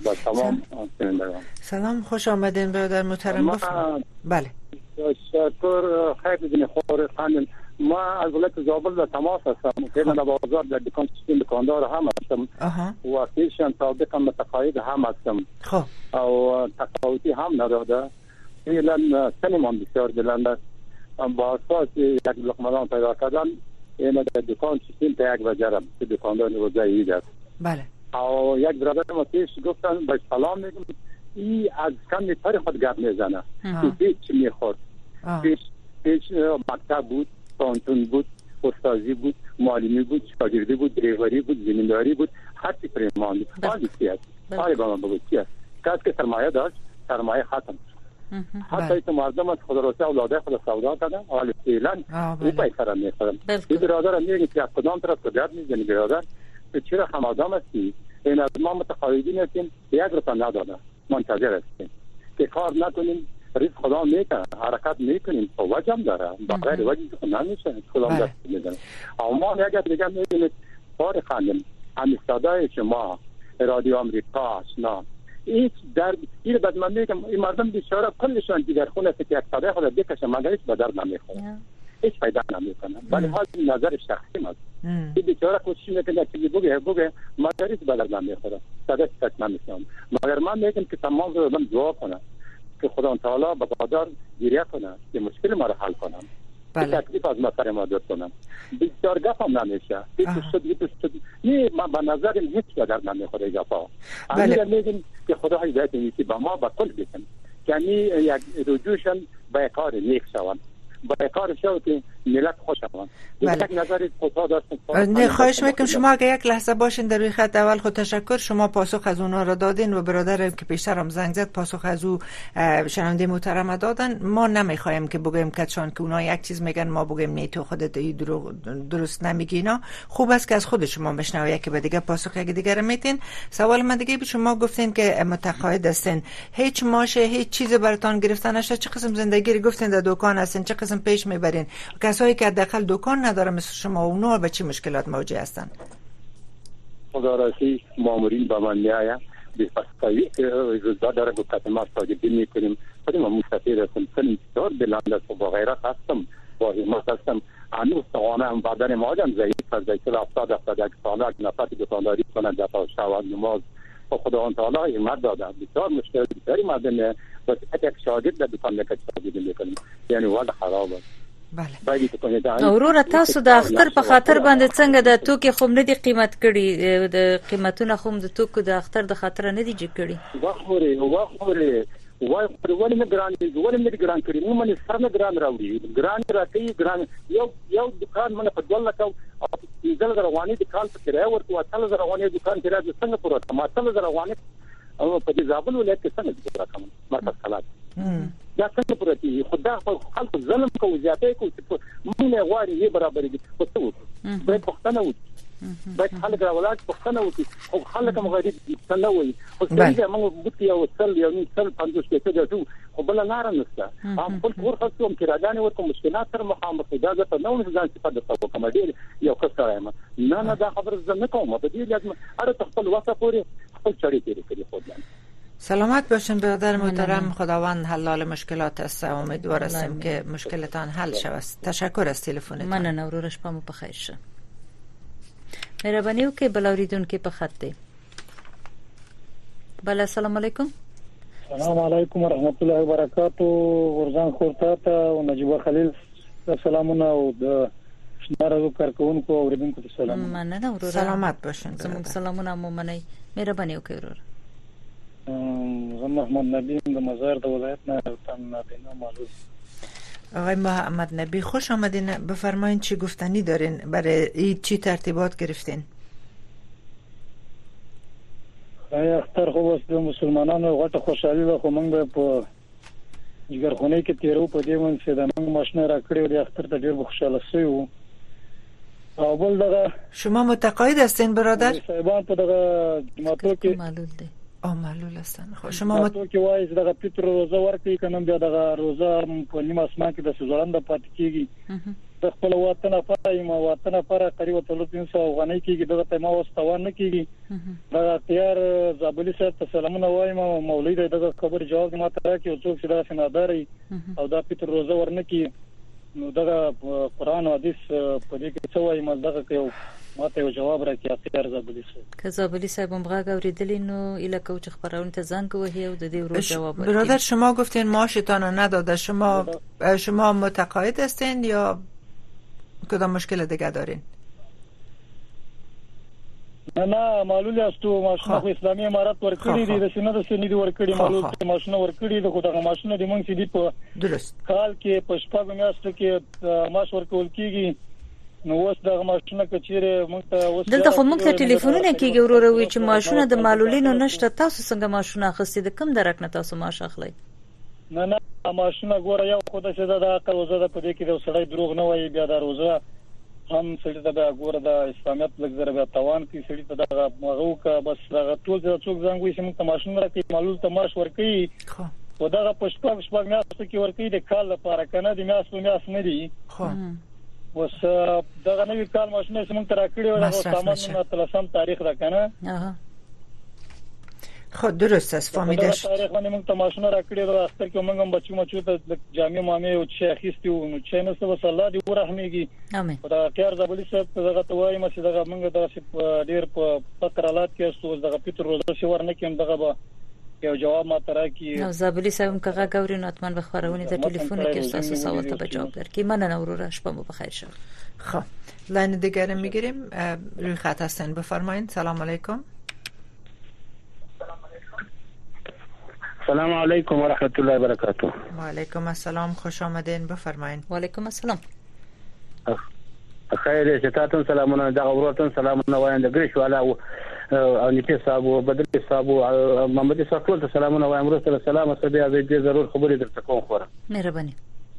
C: سلام خوش آمدین برادر محترم. بله
I: تشکر. خیر بدین خور خانم. ما از ولایت زابل در تماس هستم که من بازار در دکاندار هم هستم و پیشن سابقا متقاعد هم هستم او تقاعدی هم نداده. فعلا سنمان بسیار بلند است. با اساس یک لقمه پیدا کردن این در دکان سیستم تا یک بجرم که دکاندار روزه اید است.
C: بله.
I: او یک برادر ما پیش گفتن باید سلام میگم این از کم تر خود گپ میزنه پیش چی میخورد. پیش مکتب بود، پانتون بود، استازی بود، معلمی بود، شاگردی بود، دریوری بود، زمینداری بود، هر چی پریمان بود. حالی چی است؟ حالی با من بگو چی است؟ کسی که سرمایه داشت سرمایه ختم. حتی که مردم از خود راسته اولاده خود سودا کردن حالی فعلا او پیسه را میخورن. این برادر میگه که از کدام طرف کدرد میزنی برادر که چرا همادام هستی؟ این از ما متقاعدین هستیم یک روپا نداده منتظر هستیم که کار نکنیم. ریز خدا میکنه حرکت میکنیم تو وجم داره بغیر وجه که نمیشه خدا دست میدن. اما اگر دیگه میبینید کار خانم همی صدای شما رادیو امریکا آشنا هیچ درد این بعد من میگم این مردم بیچاره کلشان دیگر خونه است که یک صدای خود بکشه مگر هیچ به درد نمیخوره هیچ فایده نمیکنه. ولی حال نظر شخصی ماست این بیچاره کوشش میکنه که بگه مگر هیچ به درد نمیخوره صدای کس نمیشم. مگر من میگم که تمام رو من دعا کنم که خدا تعالی به قدر گریه کنه که مشکل ما رو حل کنم.
C: بله.
I: تکلیف از مسئله ما دور کنم. بیشتر گفتم نمیشه. نه من به نظر هیچ قدر نمیخوره گفا.
C: بله.
I: میگم که خدا هدایت میده با ما با کل بکن. یعنی یک رجوعشن به کار نیک شوند. با کار شو که ملت خوش شوند. یک نظر خدا داشتم.
C: نه خواهش میکنم شما اگه یک لحظه باشین در روی خط. اول خود تشکر شما پاسخ از اونها را دادین و برادرم که پیشتر هم زنگ زد پاسخ از او شنونده محترم دادن. ما نمیخوایم که بگیم کچان که اونها یک چیز میگن ما بگیم نه تو خودت درست نمیگی. اینا خوب است که از خود شما بشنوه یکی به دیگه پاسخ یک دیگه میتین. سوال من دیگه به شما گفتین که متقاعد هستین هیچ ماشه هیچ چیز براتون گرفتن نشه. چه قسم زندگی گفتین در دکان هستین چه قسم پیش میبرین؟ کسایی که حداقل دکان نداره مثل شما اونها به چه مشکلات مواجه هستن؟
I: خدا راضی مامورین با من میآید به پاسخی که روزا داره گفت ما استفاده میکنیم خودم مستفید هستم سن دور بلند است با غیرت هستم با همت هستم انو سوانه هم بدن ما هم ضعیف است ضعیف 70 یک ساله نفر دکانداری کنه دفعه شب نماز و خدا تعالی همت داده بسیار مشکل بسیاری مردم بس یک شاگرد در دکان نکشیده میکنیم یعنی وضع خراب است.
C: بله.
D: اورور تاسو د اختر په خاطر باندې څنګه د توکي خو نه دي قیمت کړي د قیمتونه خو د توکو د اختر د خاطر نه دي جوړ کړي
I: واخوري ولې نه ګران کړي نو من سر نه ګران راوړي ګران راکې ګران یو دکان من په 2 لک او ځل رواني دکان په کرایه ورته اتل رواني دکان کرایه څنګه پروت ما اتل رواني او په دې زابل ولایت کې څنګه راکم مرکز خلاص دا څنګه پرتی خدا خلک ظلم کوي زیاته کوي موږ نه غواړي یې برابر دي خو څه وکړو باید پښتنه وکړي باید خلک راولاد پښتنه وکړي خو خلک مغرب څنګه وایي خو څنګه موږ بوت یو څل یو څل 50 کې ته خو بل لار نشته هم خپل کور خاصوم چې راځانه ورته مشکلات سره مخامخ دي دا ته نو ځان څه پد تاسو کوم ډیر یو کسره ما نه دا خبر زنه کوم په دې لازم اره خپل واسه پوری خپل چړې تیری کړی خودلان.
C: سلامت باشین برادر محترم. خداوند حلال مشکلات است. امیدوار هستیم که مشکلتان حل شود. تشکر از تلفنتان.
D: مننه اورورش پامو په خیر شه. مهرباني وکړئ بل اوریدونکو په خط دی. بل السلام علیکم.
E: السلام علیکم ورحمت الله وبرکاتہ. ورزان خورتا ته او نجیب خلیل سلامونه او د شنارو کارکونکو اوریدونکو ته سلام.
D: مننه اورور.
C: سلامت باشین.
D: زموږ سلامونه مو منئ. مهرباني وکړئ اورور.
E: محمد نبی د مزار د ولایت نه تم نبینا موجود.
C: آقای محمد نبی خوش آمدین. بفرمایید چی گفتنی دارین برای این چی ترتیبات گرفتین؟
E: اختر خو بس د مسلمانانو غټه خوشحالي ده خو موږ په جګرخونه کې تیرو په دې باندې چې د موږ ماشنه راکړې د اختر ته ډېر خوشاله شوو بل دغه
C: شما متقاعد هستین برادر؟
E: صاحبان په دغه جماعتو کې
D: معلول دي
C: معلول هستن. خو شما
E: کې وایي دغه پیتر روزه ورکړي کنه بیا دغه روزه په نیم اسمان کې د سوزلند پاتې کیږي د خپل وطن لپاره ما وطن لپاره قریب 300 افغانۍ کېږي دغه ته ما واستوان نه کېږي دا تیار زابلی صاحب ته سلامونه وایم مولوی دغه خبر جواب ما ته راکړي او څوک چې دا سناداري او دا پیتر روزه ورنکي نو دغه قرآن او حدیث په دې کې څه وايي مزدغه کوي ما ته جواب راکړي تیار زابلی صاحب
D: که زابلی صاحب هم غاګ اوریدلی نو الکه چې خبرونه ته زنګ وهي او د دې ورو جواب ورکړي.
C: برادر شما گفتین معاشتان نداده، شما متقاعد هستین یا کدام مشکل دیگه دارین؟
E: نه معلول یاستو ماشینه خو اسلامي امارات ورکړي دي د سینې د سینې دی ورکړي معلول ماشینه ورکړي د خدای ماشینه د مونږ دي په
C: درست
E: کال کې په شپږ میاشتو کې ماش ورکول کیږي نو اوس د ماشینه کچېره مونږ ته اوس
D: دلته خو مونږ ته ټلیفونونه کیږي وروروي چې ماشینه د معلولینو نشته تاسو څنګه ماشینه اخستې د کم درک نه تاسو ماش اخلي؟
E: نه ماشینه ګوره یو خدای څه د عقل وزه په دې کې د سړی دروغ نه وایي بیا د روزه هم سړی ته بیا ګوره د اسلامیت لږ بیا توان کې سړی ته دغه مغو کا بس دغه ټول څوک زنګوي چې موږ ته ماشین راکې معلول ته ماش ورکړي خو دغه پښپاګ میاشتو کې ورکړي د کال لپاره کنه د میاشت نه دی
C: خو
E: وس دغه نوې کال ماشین چې موږ ته راکړي او د سامان تلسم تاریخ را کنه
C: خود درست است فهمیدش
E: تاریخ باندې موږ ته ماشونه راکړي او اختر کې موږ هم بچو ته جامع مامې او چې اخیستي او نو چې نو څه الله دې ورحمېږي
D: امين
E: خدای خیر زابلی صاحب دغه توای مې دغه موږ د ډیر په فقر حالات کې اوس دغه پیتر روزه شو ورنکم دغه به یو جواب ما ترا کی
D: نو زابلی صاحب کغه غوري نو اتمن بخورونی ته ټلیفون کې تاسو سوال ته جواب درکې مننه وروره شپه مو بخیر شه.
C: خب لاین دیگر میگیریم روی خط هستن بفرمایید. سلام علیکم.
J: السلام علیکم و رحمت الله و برکاته.
C: و علیکم السلام خوش آمدین بفرمایید.
D: و علیکم السلام.
J: خیر ستاتون سلامونه دا ورته سلامونه وایم د ګریش والا او نیته صاحب او بدر صاحب او محمد صاحب ټول سلامونه وایم ورته سلام سره دې ضرور خبرې درته کوم خوره
D: مهرباني.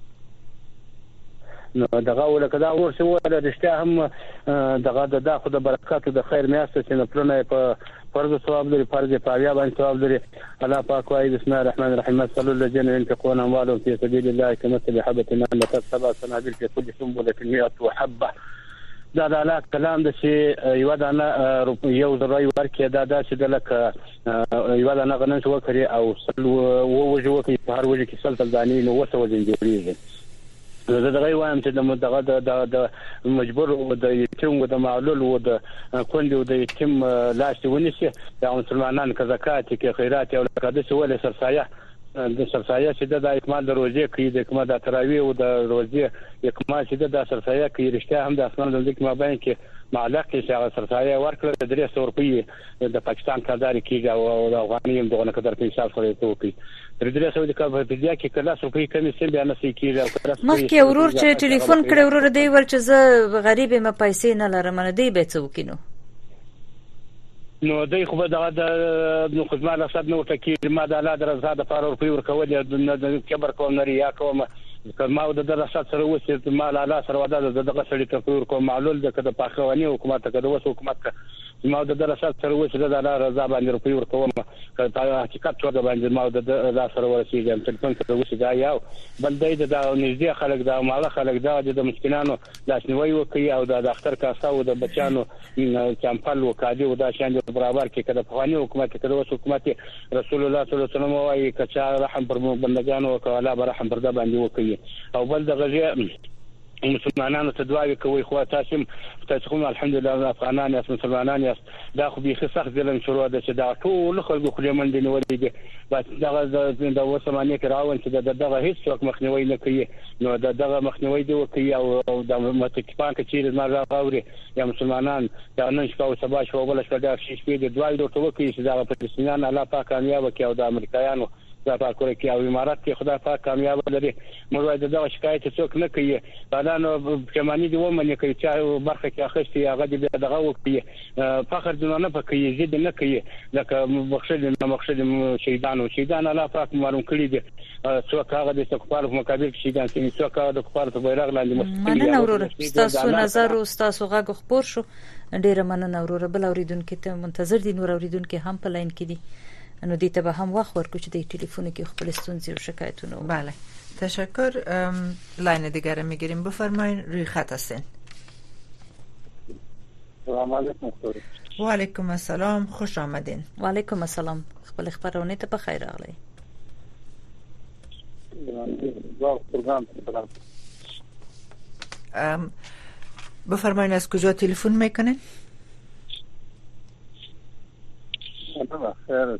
J: نو دغه ولکه دا ورسې ولا د اشتیا هم دغه د خو د برکات او د خیر میاسته چې نه پرونه په فرض ثواب لري فرض پاویا باندې ثواب لري. الله پاک وايي بسم الله الرحمن الرحيم صلى الذين ينفقون اموالهم في سبيل الله كمثل حبة نبتت سبع سنابل في كل سنبلة 100 حبة. دا د الله کلام د شي یو دانه یو ذره ورکې دا چې د لک یو دانه غنن شو کړی او سل وجو کې په هر وجه کې سل دانی نو وسو وزن جوړیږي. زه دغه وایم چې د مجبور او د یتیم د معلول او د کندې او د یتیم لاس ونیسي د مسلمانانو که زکات کې خیرات او قدس ولې سرسایه د سرسایه چې د اکمال د روزي کې د اکمال د تراویح او د روزي اکمال چې د سرسایه کې رښتیا هم د اسمان د ذکر مابین کې معلق کې هغه سرسایه ورکړه 300 روپۍ د پاکستان کارداري کېږي او د افغاني هم دغه قدر په حساب سره توپی تر دې سره د کار په دې کې کله روپۍ کمی سم بیا نه سي کېږي.
D: مخکې ورور چې ټلیفون کړي ورور دی ور چې زه غریب ما پیسې نه لرم نه دی به څه وکینو
J: نو دای خو دغه د خدمت رسد نو ټکی ما د الله درزه د فار روپۍ ورکول د کبر کوم نه ریا کوم کما د رسد سره وسه مال الله سره ودا دغه سړي ته کوم معلول د کده پاخوانی حکومت ته د وسو حکومت ما د رسد سره وسه د الله رضا باندې روپۍ ورکوم په حقیقت څو د باندې ما د الله سره ورسیږم ټلیفون ته وسه دا یو بل د نږدې خلک دا مال خلک دا د مسکینانو لاسنیوي وکي او د اختر کاسه او د بچانو چمپل وکادي او دا شان برابر کې کده په حکومت کې د وسو حکومت رسول الله صلی الله علیه وسلم وايي کچا رحم پر بندگانو او کواله برحم پر د باندې وکي او بل دغه مسلمانانو ته دعا کوي خو تاسو هم الحمدلله افغانان یا مسلمانان یا دا خو به سخت ظلم شروع ده چې دا ټول خلکو خو من دي نو ولې بس دغه د وسمانه کې راون چې دغه هیڅ څوک مخنیوي نه کوي نو دغه مخنیوي دی کوي او د متکفان کې چې ما راغوري یا مسلمانان دا نن شپه او سبا شپه بل شپه دا شي د دعا د ټوکې چې دا فلسطینیان الله پاک کامیاب کړي او د امریکایانو خدای پاک ورکړي او امارات کې خدای پاک کامیاب لري. موږ وايي دغه شکایت څوک نه کوي، بلانو پښمنۍ دی ومني کوي چې برخه کې اخستي هغه دې دغه وکړي، فخر دونه نه پکې زید نه کوي لکه بخښل نه مخښل شهیدان الله پاک معلوم کړی دي څوک هغه د کفارو په مقابل کې شهیدان شي، څوک هغه د کفارو په بیرغ لاندې
D: مننه وروره. تاسو نظر او تاسو غږ خبر شو، ډیره مننه وروره. بل اوریدونکو ته منتظر دي، نور اوریدونکو هم په لاین کې دي، نو دې ته به هم وخت ورکړو چې د ټلیفون کې خپل ستونزې او شکایتونه.
C: بله تشکر. لاین دیگر میگیریم، بفرمایید، روی خط هستین.
I: سلام علیکم.
C: و علیکم السلام، خوش آمدین.
D: و علیکم السلام، خپل خبرونه ته په خیر راغلی.
C: بفرمایید از کجا تلفن میکنین؟
I: خیر.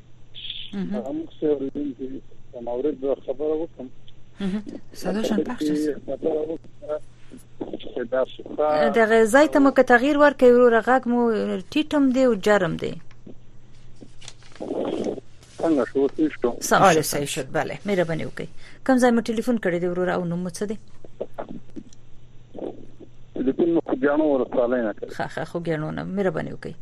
I: مورد خبره وکم.
C: صداشان پخش است.
D: دغه ځای ته مو که تغییر ورکړئ وروره، غږ مو ټیټم دی او جرم دی.
I: څنګه شو تاسو؟
C: سوال صحیح شد. بله
D: مهرباني وکړئ. کوم ځای مو ټلیفون کړی دی وروره او نوم مو څه دی؟
I: ټلیفون مو خوګیانو ورساله نه کړ.
D: ښه خوګیانو نه، مهرباني وکړئ.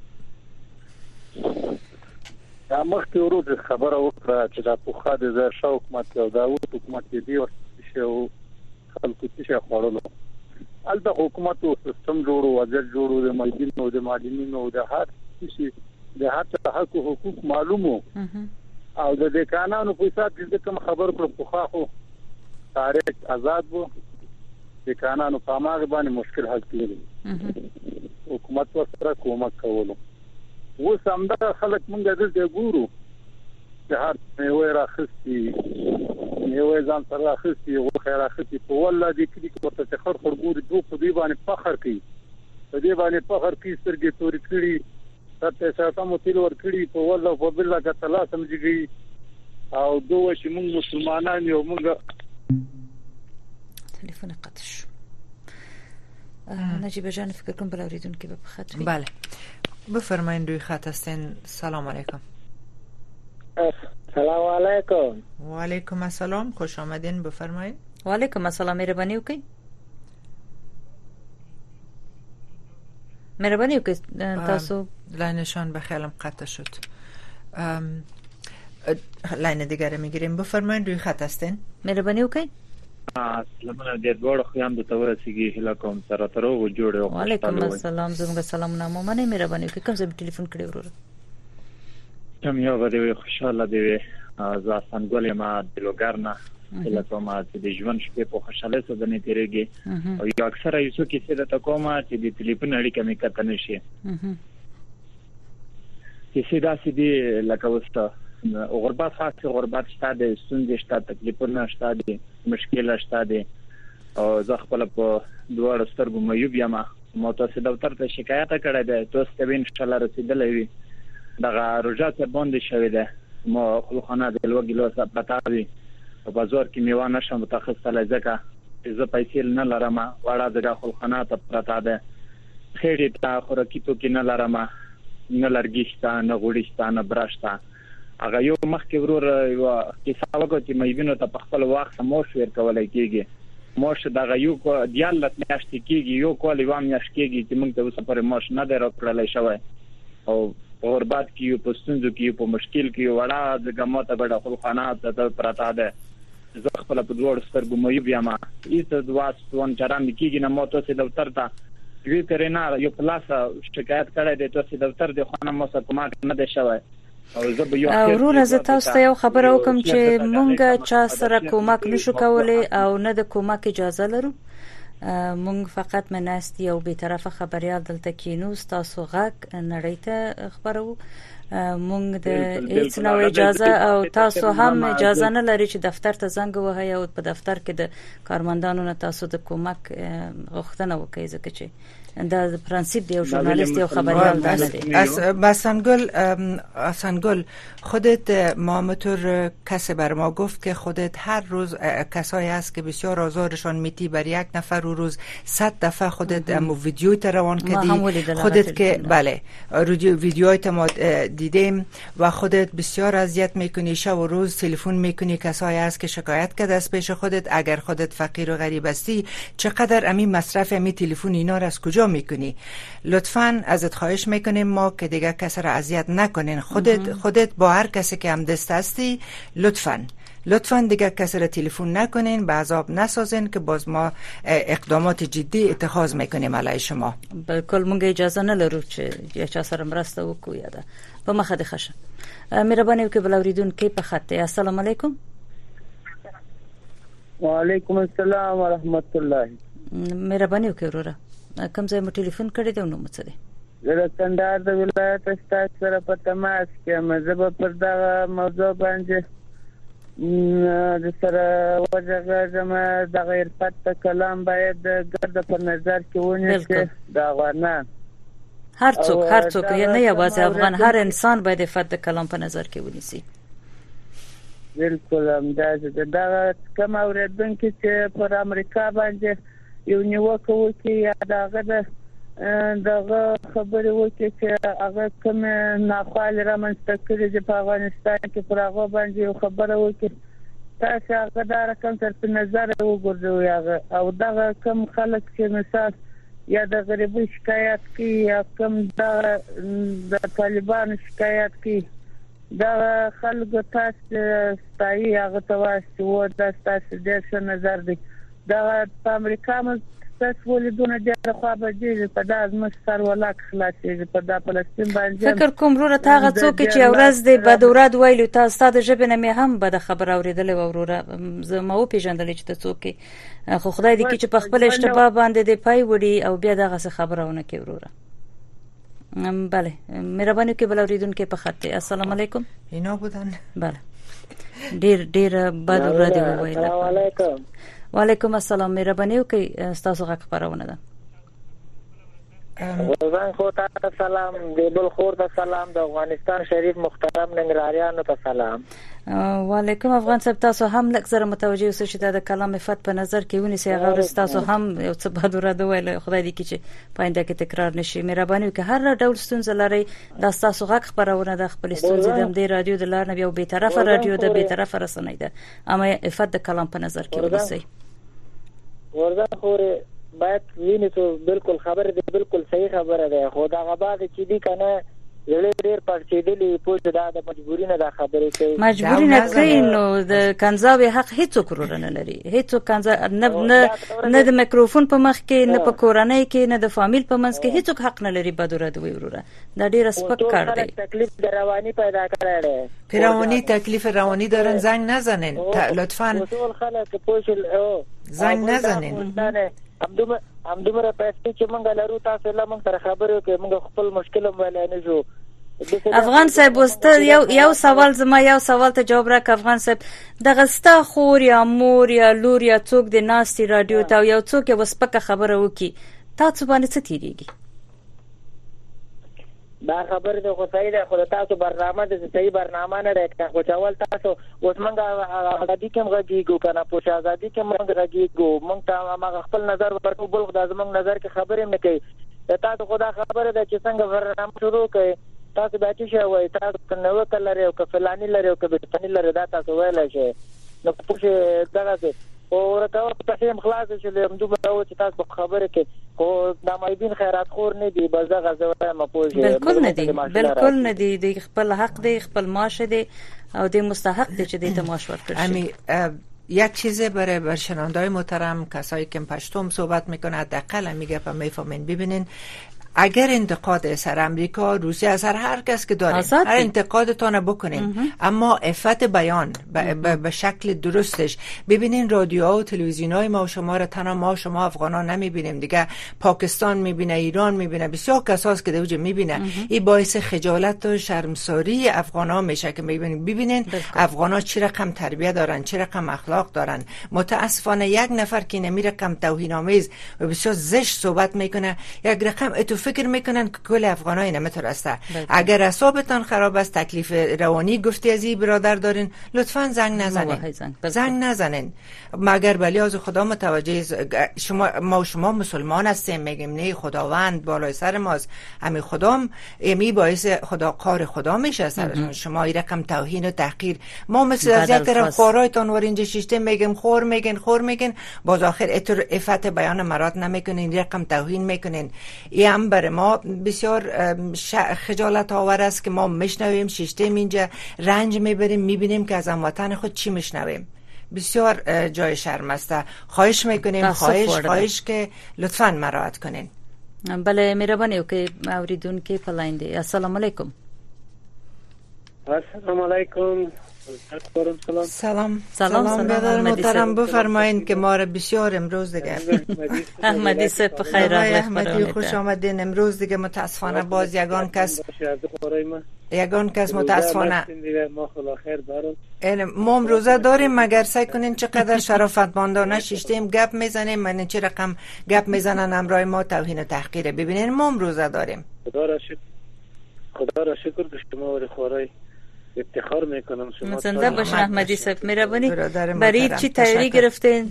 I: دا مخکې ورو خبره وکړه چې دا پوخا د زر شاو حکومت او داوود حکومت دی او شو خلکو چې خوړلو البته حکومت او سیستم جوړو، وضعیت جوړو، د ملګرو د معلمینو د هر څه د هر حقوق معلومو او د قانونو په اساس چې کوم خبر پر پوخا خو تاریخ آزاد وو، د قانونو په ماغه باندې مشکل حل کړی حکومت ورسره کومک کولو. و سمدا خلک مونږ دلته ګورو چې هر میوه راخستي، میوه ځان سره راخستي او خیر راخستي په والله دې کې ورته خر ګوري دوه په دې باندې فخر کوي، په دې باندې فخر کوي، سترګې تورې کړي، ته څه مو تل ور کړی په والله په بل لکه تعالی سمجھږي او دوه چې مونږ مسلمانان یو. مونږ
D: تلفن قطع شو. نجیب جان فکر کنم بل اوریدونکو به خط.
C: بله بفرمایید، روی خط هستین. سلام علیکم.
E: سلام علیکم.
C: و علیکم السلام، خوش آمدین. بفرمایید.
D: و علیکم السلام، مهرباني وکړئ. مهرباني وکړئ. تاسو
C: لاینشان به خیالم قطع شد. لاین دیگر میگیریم، بفرمایید، روی خط هستین.
D: مهرباني وکړئ.
K: سلامونه دې ډوړ خیام د تورسیږي هله کوم سره تر او جوړه.
D: و علیکم السلام، زموږ سلامونه مو منه. مهرباني وکړئ. کوم ځای ټلیفون کړی وروره؟
K: کوم یو غوډه خوشاله دی ز سنگول ما د لوګارنا هله کوم چې د ژوند شپې په خوشاله سره نه تیریږي او یو اکثره یو څوک چې د تکوما چې د ټلیفون اړیکه مې کته نشي چې سیدا سیدي لکه وسته غربت خاص غربت شته د ستونزې شته، تکلیفونه شته، د مشکل شته دي او زه خپل په دوه سترګو مېوب یم. مو تاسو دفتر ته شکایت کړی دی، تاسو ته ان شاء الله رسیدلې وي. دغه روجا ته باندې شوی دی، مو خلخانه د لوګلو سره پټاوي په بازار کې میوه نشم متخصص لځکه زه پیسې نه لرم، وړه د خلخانه ته پټا ده، خېړې ته خوراکیتو کې نه لرم، نه لرګیشته، نه غوړیشته، نه براشته. هغه یو مخکې ورور یو کیسه وکړه چې مې وینو ته په خپل وخت موش ور کولای کېږي. موش دغه یو کو دیالت میاشتې کېږي، یو کال یو میاشت کېږي چې موږ ته اوس پر موش نه درکړلای شوی او په غربت کې یو په ستونزو کې په مشکل کې وړه د ګماته بڑا خلخانه ته پراته ده. زه خپل په دوه سترګو مې بیا ما ایته دوا ستون چرام کېږي نه مو ته دفتر ته وی ترنه یو پلاس شکایت کړی دی، ته دفتر د خانه مو سره کومه نه ده شوی.
D: ورونه زه تاسو ته یو خبر وکم چې مونږ چا سره کومک نشو کولای او نه د کومک اجازه لرو. مونږ فقط مناستی او به طرفه خبريال دلته کینو، تاسو غږ نړۍ ته خبرو. مونږ د هیڅ نو اجازه او تاسو هم اجازه نه لري چې دفتر ته زنګ وهئ او په دفتر کې د کارمندانو نه تاسو د کومک غوښتنه وکړئ، ځکه چې د پرنسیپ دی ژورنالیست او خبریال دی.
C: حسنگل خودت مامتور کسی بر ما گفت که خودت هر روز کسایی هست که بسیار آزارشان میتی بر یک نفر روز 100 دفعه خودت ویدیوی روان کردی خودت که بله ویدیوهای ما دیدیم و خودت بسیار اذیت میکنی شب و روز تلفن میکنی کسایی هست که شکایت کرده از پیش خودت اگر خودت فقیر و غریب هستی چقدر امی مصرف امی تلفن اینا را از کجا میکنی لطفاً ازت خواهش میکنیم ما که دیگه کسی را اذیت نکنین خودت با هر کسی که هم دست هستی لطفاً دیگه کسی را تلفن نکنین به عذاب نسازین که باز ما اقدامات جدی اتخاذ میکنیم علیه شما.
D: بالکل مونږ اجازه نه لرو چې یا چا سره مرسته وکړو یا ده په مخه د خشه مهرباني وکړئ بل اوریدونکي په خط دی. السلام علیکم.
L: وعلیکم السلام ورحمت الله.
D: مهرباني وکړئ وروره کوم ځای مو ټلیفون کړی دی نو مڅ دی
L: د کندهار د ولایت استاد سره په تماس کې مزه پر دا موضوع باندې د سره وجهه زما د غیر پټ کلام باید ګرد په نظر کې ونیسي د افغانان
D: هر څوک نه یوازې افغان هر انسان باید فت کلام په نظر کې ونیسي.
L: بالکل همداسې دا کوم اوریدونکي چې پر امریکا باندې یو نیوکه وکړي یا دغه خبرې وکړي چې هغه کوم ناخوالې رامنځته کړي چې په افغانستان کې پر هغه باندې یو خبره وکړي تاسو هغه دا رقم تر نظر وګورئ او دغه کوم خلک چې مثال یا د غریبۍ شکایت کوي یا کوم د طالبانو شکایت کوي دا خلک تاسو ستایي هغه تاسو و تاسو ډېر ښه نظر دی دا په امریکا مې تاسو ولیدونه ډېر خو به دي په داس مستر ولاک خلاصې په دا فلسطین باندې
D: فکر کوم وروره تاغه څوک چې اورز دی بدورات ویلو تاسو ستاسو ژبه نه مې هم به خبر اوریدل و وروره زما او پیژندل چې ته څوک خو خدای دې چې په خپل اشتباه باندې دی پای وړي او بیا دغه خبرونه کوي وروره. بله مهرباني وکړئ بل اوریدونکو په خط. السلام علیکم.
C: اینا بودن
D: بله ډیر بد ورته وویل.
L: السلام علیکم.
D: وعلیکم السلام. مهرباني وکړئ تاسو غږ خبرونه ده.
L: زه خو تاسو سلام دی بل خور ته سلام د افغانستان شریف محترم ننګرهاریانو ته سلام.
D: وعلیکم افغان صاحب تاسو هم لږ زره متوجه اوسئ چې د کلام فت په نظر کې ونیسئ هغه تاسو هم یو څه بهادر ده ویل خدای دې کړي چې پاینده کې تکرار نشي. مهرباني وکړئ هر ډول ستونزه لري د تاسو غږ خبرونه د خپل ستونزې د دې رادیو د لار نه یو به طرفه رادیو د به طرفه رسنۍ ده اما فت د کلام په نظر کې ونیسئ.
L: ورته خو باید وینئ بالکل خبره ده بالکل صحیح خبره ده خو دا غبا چې دي کنه ډېر پرچېدلې پوه دا د مجبوري نه دا خبرې کوي
D: مجبوري نه کوي نو د کنځاوي حق هیڅوک ورونه لري هیڅوک کنځا نه د میکروفون په مخ کې نه په کورنۍ کې نه د فامیل په منځ کې هیڅوک حق نه لري بدوره دوی وروره دا ډېر سپک کار دی.
L: تکلیف رواني پیدا کړی دی
C: پیروانی تکلیف روانی دارن زنگ نزنین لطفاً زنگ نزنین
L: همدومره پیسې چې مونږ لرو تاسو له مونږ سره خبرې وکړئ مونږ خپل مشکل هم ولې نه شو.
D: افغان صاحب واست یو سوال زما یو سوال ته جواب راک. افغان صاحب دغه ستا خور یا مور یا لور یا څوک د ناستي رادیو ته یو څوک وسپکه خبره وکي تاسو باندې څه تیریږي؟
L: دا خبره د خو صحیح ده خو تاسو برنامه د صحیح برنامه نه راکړه خو چاول تاسو اوس مونږ ازادي کوم غږیږو کنه پوښ ازادي کوم غږیږو مونږ ته ما خپل نظر ورکو بل خدای زمونږ نظر کې خبرې نه کوي تاسو خدا خبره ده چې څنګه برنامه شروع کړي تاسو دا چې شوی تاسو نو کلر یو کفلانی لري او کبتانی لري دا تاسو ویل شي نو پوښ دغه څه او راته تاسو خلاص شولې هم دوه چې تاسو خبره کې خو د مایدین خیرات خور نه دی بس دغه زوی ما پوښ
D: بالکل نه دی د خپل حق دی خپل معاش دی او د مستحق دی چې د معاش ورکړي.
C: یک چیزی برای شنونده‌های محترم کسایی که پشتم صحبت میکنه حداقل میگه میفهمین ببینین اگر انتقاد سر امریکا، روسیه، سر هر کس که دارین هر انتقادتان بکنین، اما عفت بیان به شکل درستش. ببینین رادیوها و تلویزیونای ما و شما را تنها ما و شما افغانا نمیبینیم دیگه، پاکستان میبینه، ایران میبینه، بسیار کساس که دوجه میبینه. این باعث خجالت و شرمساری افغانا میشه که ببینین افغانا چه رقم تربیت دارن، چه رقم اخلاق دارن. متاسفانه یک نفر که نمی رقم توهین آمیز و بسیار زشت صحبت میکنه، یک رقم اتو فکر میکنن که کل افغانای نمیترسته. اگر اعصابتان خراب است، تکلیف روانی گفتی از این برادر دارین، لطفاً زنگ نزنین. مگر بلی از خدا متوجه ما و شما مسلمان هستیم، میگیم نه خداوند بالای سر ماست، همین خدام امی باعث کار خدا میشه سر شما. این رقم توهین و تحقیر، ما مثل از یک طرف خورایتان ور اینجا شیشته میگیم خور میگن باز آخر اتر عفت بیان مراد نمیکنین، رقم توهین میکنین. این هم برای ما بسیار خجالت آور است که ما میشنویم شیشته اینجا رنج میبریم، میبینیم که از هموطن خود چی میشنویم. بسیار جای شرم است. خواهش میکنیم، خواهش که لطفاً مراعات کنین.
D: بله مهربانی که اوریدون که پلاینده. السلام علیکم.
M: السلام علیکم.
C: سلام برادر محترم، بفرمایید که ما را بسیار امروز دیگه
D: احمدی صاحب بخیر.
C: احمدی خوش آمدین. امروز دیگه متاسفانه باز یگان کس متاسفانه ما روزه داریم، مگر سعی کنین چقدر شرافتمندانه شیشتیم گپ میزنیم، من چه رقم گپ میزنن امرای ما توهین و تحقیره. ببینین ما روزه داریم.
M: خدا را شکر که شما و خورای افتخار میکنم. شما
D: زنده باشین احمدی صاحب. مهربانی برای چی تیاری گرفتین؟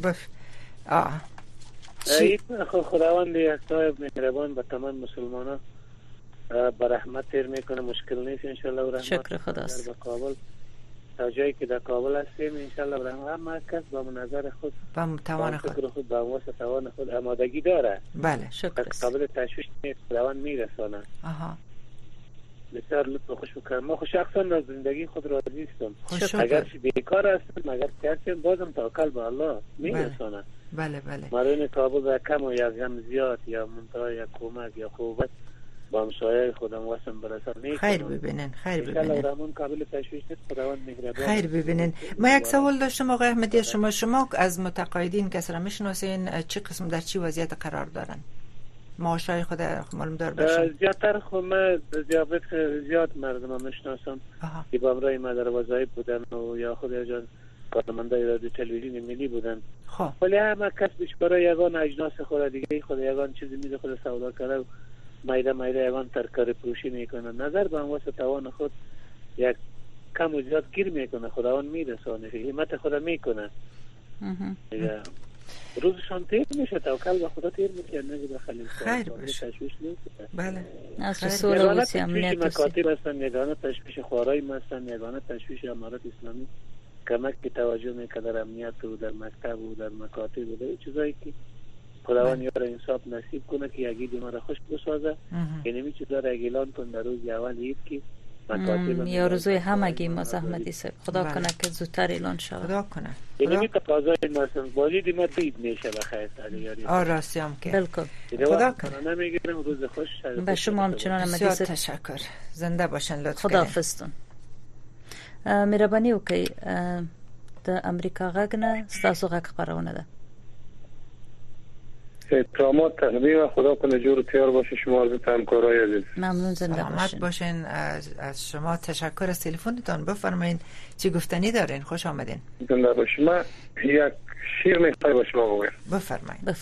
M: خداوند یک صاحب مهربان به تمام مسلمانان بر رحمت تیر میکنه، مشکل نیست ان شاء الله. و رحمت
D: شکر خداست.
M: در کابل تا جایی که در کابل هستیم ان شاء الله هر کس با نظر خود
C: با توان
M: خود با واسه توان خود آمادگی داره.
C: بله شکر.
M: قابل تشویش نیست، خداوند میرسونه. بسیار لطف خوش بکنم. ما شخصا از زندگی خود راضی هستم. اگر بیکار هستم، اگر کسی بازم توکل به الله میرسونه.
C: بله.
M: مردم کابل در کم و یا غم زیاد یا منتهای یا کمک یا خوبت با همسایه خودم واسم برسن.
C: خیر ببینین.
M: رحمان قابل تشویش نیست، خداوند مهربان.
C: خیر ببینین. ما یک سوال داشتم آقای احمدی، شما از متقاعدین کس را میشناسین؟ چه قسم در چی وضعیت قرار دارن؟ معاشای خود معلوم دار باشن؟
M: زیادتر خود من زیاد مردم میشناسم که با امرای ما در وظایف بودن و یا خود یا کارمندای رادیو تلویزیون ملی بودن. ولی همه کس برای یگان اجناس خود دیگه خود یگان چیزی میده خود سودا کرده و مایده یگان ترکاری پروشی میکنه. نظر به واسه توان خود یک کم و زیاد گیر میکنه، خداوند میرسونه، همت خود میکنه. روزشان تیر میشه، توکل به خدا تیر میشه، نگه بخلیم.
C: خیر باشه. بله.
D: از رسول و
M: امنیت مکاتب هستن، یگانه تشویش خوارای هستن، یگانه تشویش امارات اسلامی کمک که توجه میکنه در امنیت و در مکتب و در مکاتب و در چیزایی که خداوند یار انصاف نصیب کنه که یگید ما را خوش بسازه. یعنی می چیزا را اعلان کن در روز اول عید که مکاتب
D: یا روزوی همگی ما احمدی صاحب خدا کنه که زودتر اعلان شود.
C: خدا کنه.
M: یعنی تقاضای مثلا بازی ما دید میشه بخیر یاری.
C: راستی هم که
D: بالکل.
M: خدا کنه. نمیگیرم روز خوش.
D: به شما همچنان احمدی صاحب
C: تشکر. زنده باشن لطفا.
D: خداحافظتون. مهربانی وکي د امریکا غږ نه ستاسو غږ خبرونه ده.
F: احترامات تقدیم، خدا کنه جور تیار باشه شما از همکارای عزیز.
D: ممنون، زنده
C: باشین. باشین. از شما تشکر از تلفنتون. بفرمایید چی گفتنی دارین؟ خوش آمدین.
F: زنده باشین. من یک شعر میخوام با شما بگم.
C: بفرمایید.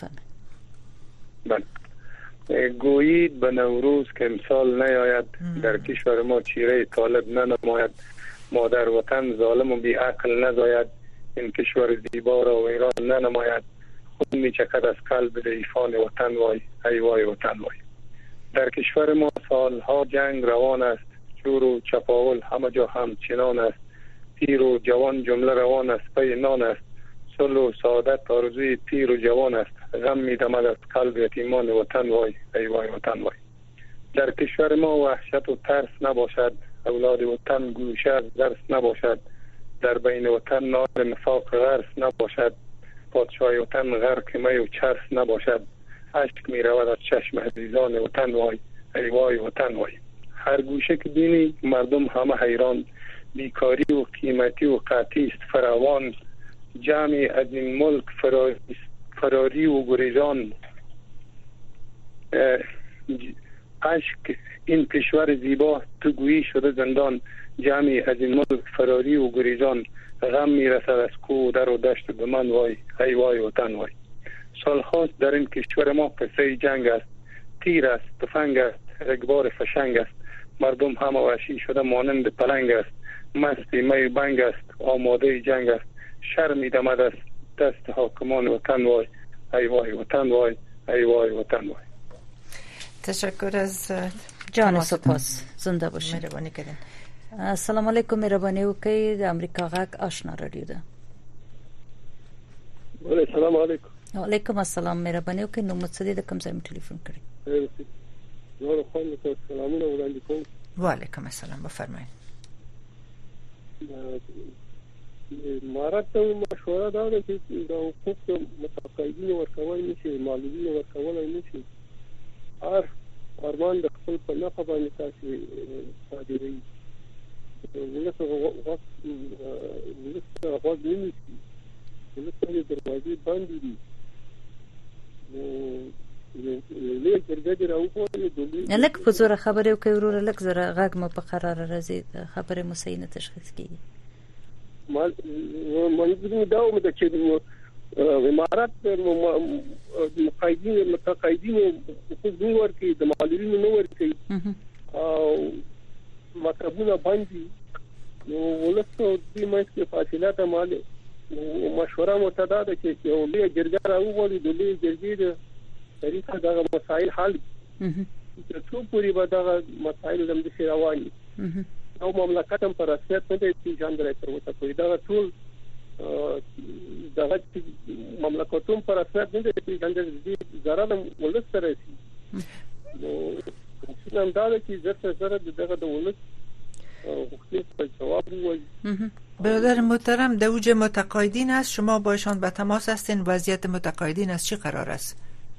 F: بله. گویید به نوروز که امسال نیاید، در کشور ما چیره طالب ننماید، مادر وطن ظالم و بی عقل نزاید، این کشور زیبا را ویران ننماید، خون می چکد از قلب ضعیفان وطن وای، ای وای وطن وای. در کشور ما سالها جنگ روان است، چور و چپاول همه جا هم چنان است، پیر و جوان جمله روان است، پی نان است، صلح و سعادت آرزوی پیر و جوان است، غم می دمد از قلب یتیمان وطن وای، ای وای وطن وای. در کشور ما وحشت و ترس نباشد، اولاد وطن گوشه از درس نباشد، در بین وطن نار نفاق غرس نباشد، پادشاه وطن غرق می و چرس نباشد، اشک می رود از چشم عزیزان وطن وای، ای وای وطن وای. هر گوشه که بینی مردم همه حیران، بیکاری و قیمتی و قحطی است فراوان، جمعی از این ملک فراری و گریزان، اشک این کشور زیبا تو گویی شده زندان، جمعی از این ملک فراری و گریزان، غم میرسد از کو در و دشت به من وای ای وای وطن وای. سالهاست در این کشور ما قصه جنگ است، تیر است، تفنگ است، رگبار فشنگ است، مردم همه وحشی شده مانند پلنگ است، مستی می بنگ است، آماده جنگ است، شرمی دمد است دست حاکمان وطن وای ای وای وطن وای ای وای وطن وای.
C: تشکر از
D: جان سپاس، زنده باشین.
C: مهربانی کردین.
D: السلام علیکم، مهربانی وکړئ. د امریکا غږ آشنا رادیو ده.
N: السلام علیکم.
D: وعلیکم السلام، مهربانی وکړئ. نو متصدی د کوم ځای ټلیفون کړی؟
N: نور خو ته سلامونه وړاندې کوم.
C: وعلیکم السلام، بفرمایئ.
N: مارته مشوره دا ده چې د حقوق متقاعدینو ورکول نشي، معلولینو ورکول نشي. هر ارمان د خپل په نفع باندې تاسو صادري ولته وخت نیسي، ولته دروازې باندې دي.
D: لکه په زوره خبرې وکړئ وروره، لکه زره غږ مو په قراره راځي، خبرې مو صحیح نه تشخیص کېږي.
N: منظور دا و چې امارات متقاعدین حقوق نه ورکوي، د معلولینو نه ورکوي او مکتبونه باندې. نو ولته دې منځ کې فاصله ته مال مشوره متدا ده چې یو لوی جرګه راوغوړي، د لوی جرګې د طریقه دغه مسائل حل چې څو پوری به دغه مسائل زموږ سره رواني او مملکت هم پر رسمیت نه دی پیژندل تر اوسه پورې. دغه ټول دغه مملکتوم پر رسمیت نه دی پیژندل، دي ضرر ولس سره شي. نو څنګه دا چې زره دغه د ولس حقوقی په جواب وایي.
C: برادر محترم، در اوج متقاعدین است، شما باشان به تماس هستین، وضعیت متقاعدین از چی قرار است؟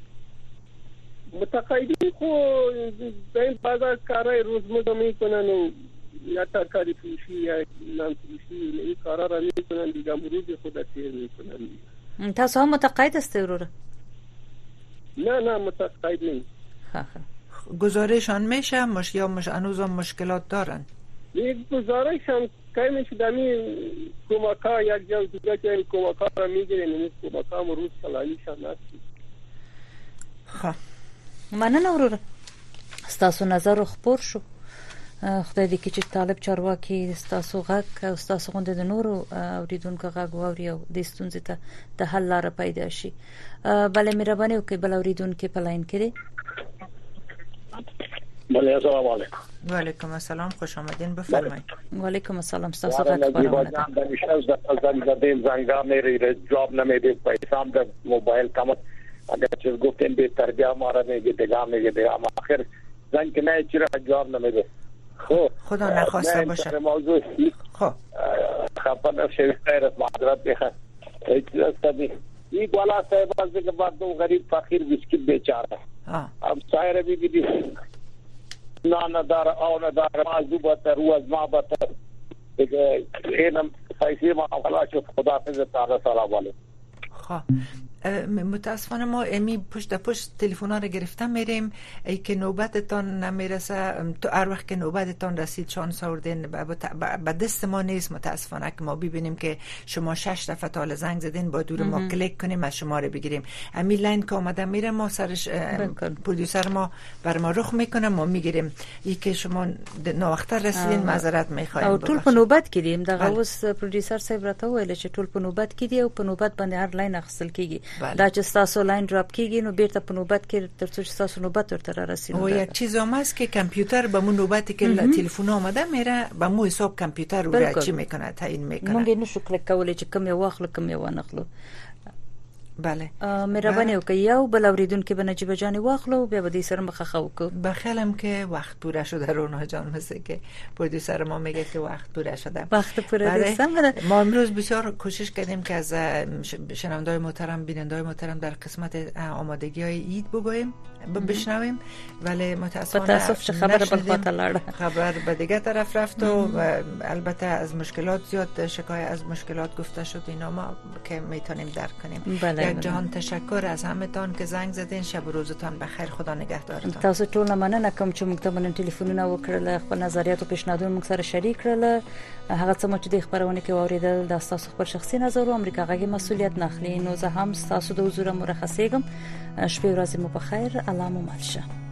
N: متقاعدین خو این بازار کارای روزمره میکنن و یا ترکاری فروشی یا نان فروشی این کارا را میکنن دیگه، مروز خود تیر میکنن.
D: تاسو هم متقاعد هستی وروره؟
N: نه متقاعد نیم.
C: گزارشان میشه یا هنوز هم مشکلات دارن؟
N: یک گزارش هم که میشه دمی کمکا یک جا دیگه که این کمکا را میگیرن، این کمکا مروز سلالیشان نستی.
D: مننه وروره، ستاسو نظر خپور شو. خدای دې کې چې طالب چارواکي ستاسو غږ او ستاسو غونډه د نورو اوریدونکو غږ واوري او د ستونزې ته د حل لاره پیدا شي. بله مهرباني وکړئ، بل اوریدونکو په لاین کې دی.
O: بله السلام علیکم.
C: وعلیکم السلام، خوش آمدین، بفرمایید.
D: وعلیکم السلام، ستاسو غږ خبرونه ده.
O: زنگا میری جواب نمیده، پیسام در موبایل کم اگر چیز گفتن بهتر بیا ما را میگه دیگه اما آخر زنگ نه چرا جواب نمیده.
C: خدا نخواسته باشه.
O: موضوع خب خبر نشه خیرت معذرت بخوام. این والا صاحب از که مردم غریب فقیر بسکیت بیچاره. اب سایر بھی بھی ندار او ندار موضوع بتر روز ما بتر اینم پیسې ما خلاص خدا حافظ تعالی سلام علیکم.
C: خب متاسفانه ما امی پشت تلفن‌ها رو گرفتم میریم، ای که نوبتتان نمیرسه. تو هر وقت که نوبتتان رسید شانس آوردین، به دست ما نیست متاسفانه که ما ببینیم که شما 6 دفعه تا زنگ زدین، با دور ما کلیک کنیم از شما رو بگیریم. امی لاین که آمده میره ما سرش پرودوسر ما بر ما رخ میکنه، ما میگیریم. ای که شما ناوخته رسیدین معذرت میخوایم.
D: او ټول په نوبت کې دیم. دغه اوس پرودوسر صاحب راته ویل چې ټول په نوبت کې دی او په نوبت باندې هر لاین اخیستل کیږي. دا چې تاسو لاین ډراپ کیږي نو بیرته په نوبت کې ترڅو چې تاسو نوبت ورته رسیدي.
C: او یک چیز هم هست که کامپیوتر به مون نوبتی که تلفن آمده میره به مو حساب کامپیوتر رو چی میکنه، تعیین میکنه.
D: مونږ نشو کلیک کولای چې کوم یو واخلو کوم یو نخلو.
C: بله
D: مهرباني وکړئ یو بل اوریدونکو به نجیبه جان واخلو بیا به دې سره مخه وکړو.
C: بخیلم که وقت پوره شده رونا جان، مثل که پرودوسر ما میگه که وقت پوره شده.
D: وقت پوره نیست.
C: ما امروز بسیار کوشش کردیم که از شنونده‌های محترم بیننده‌های محترم در قسمت آمادگی‌های عید بگوییم بشنویم، ولی متاسفانه
D: خبر بالخاطر
C: خبر به دیگه طرف رفت و البته از مشکلات زیاد شکایت از مشکلات گفته شد، اینا ما که میتونیم درک کنیم. یک جهان تشکر از همتان که زنگ زدین. شب و روزتان بخیر، خدا نگهدارتان.
D: تاسو ټول مننه کوم چې موږ ته باندې ټلیفونونه وکړل، خپل نظریات او پیشنهادونه موږ سره شریک کړل. هغه څه چې د خبرونه کې اوریدل د تاسو خپل شخصي نظر او امریکا غږی مسؤلیت نه اخلي. نو زه هم تاسو د حضور مرخصیږم. شپه ورځ مو بخیر، الله مو مل شه.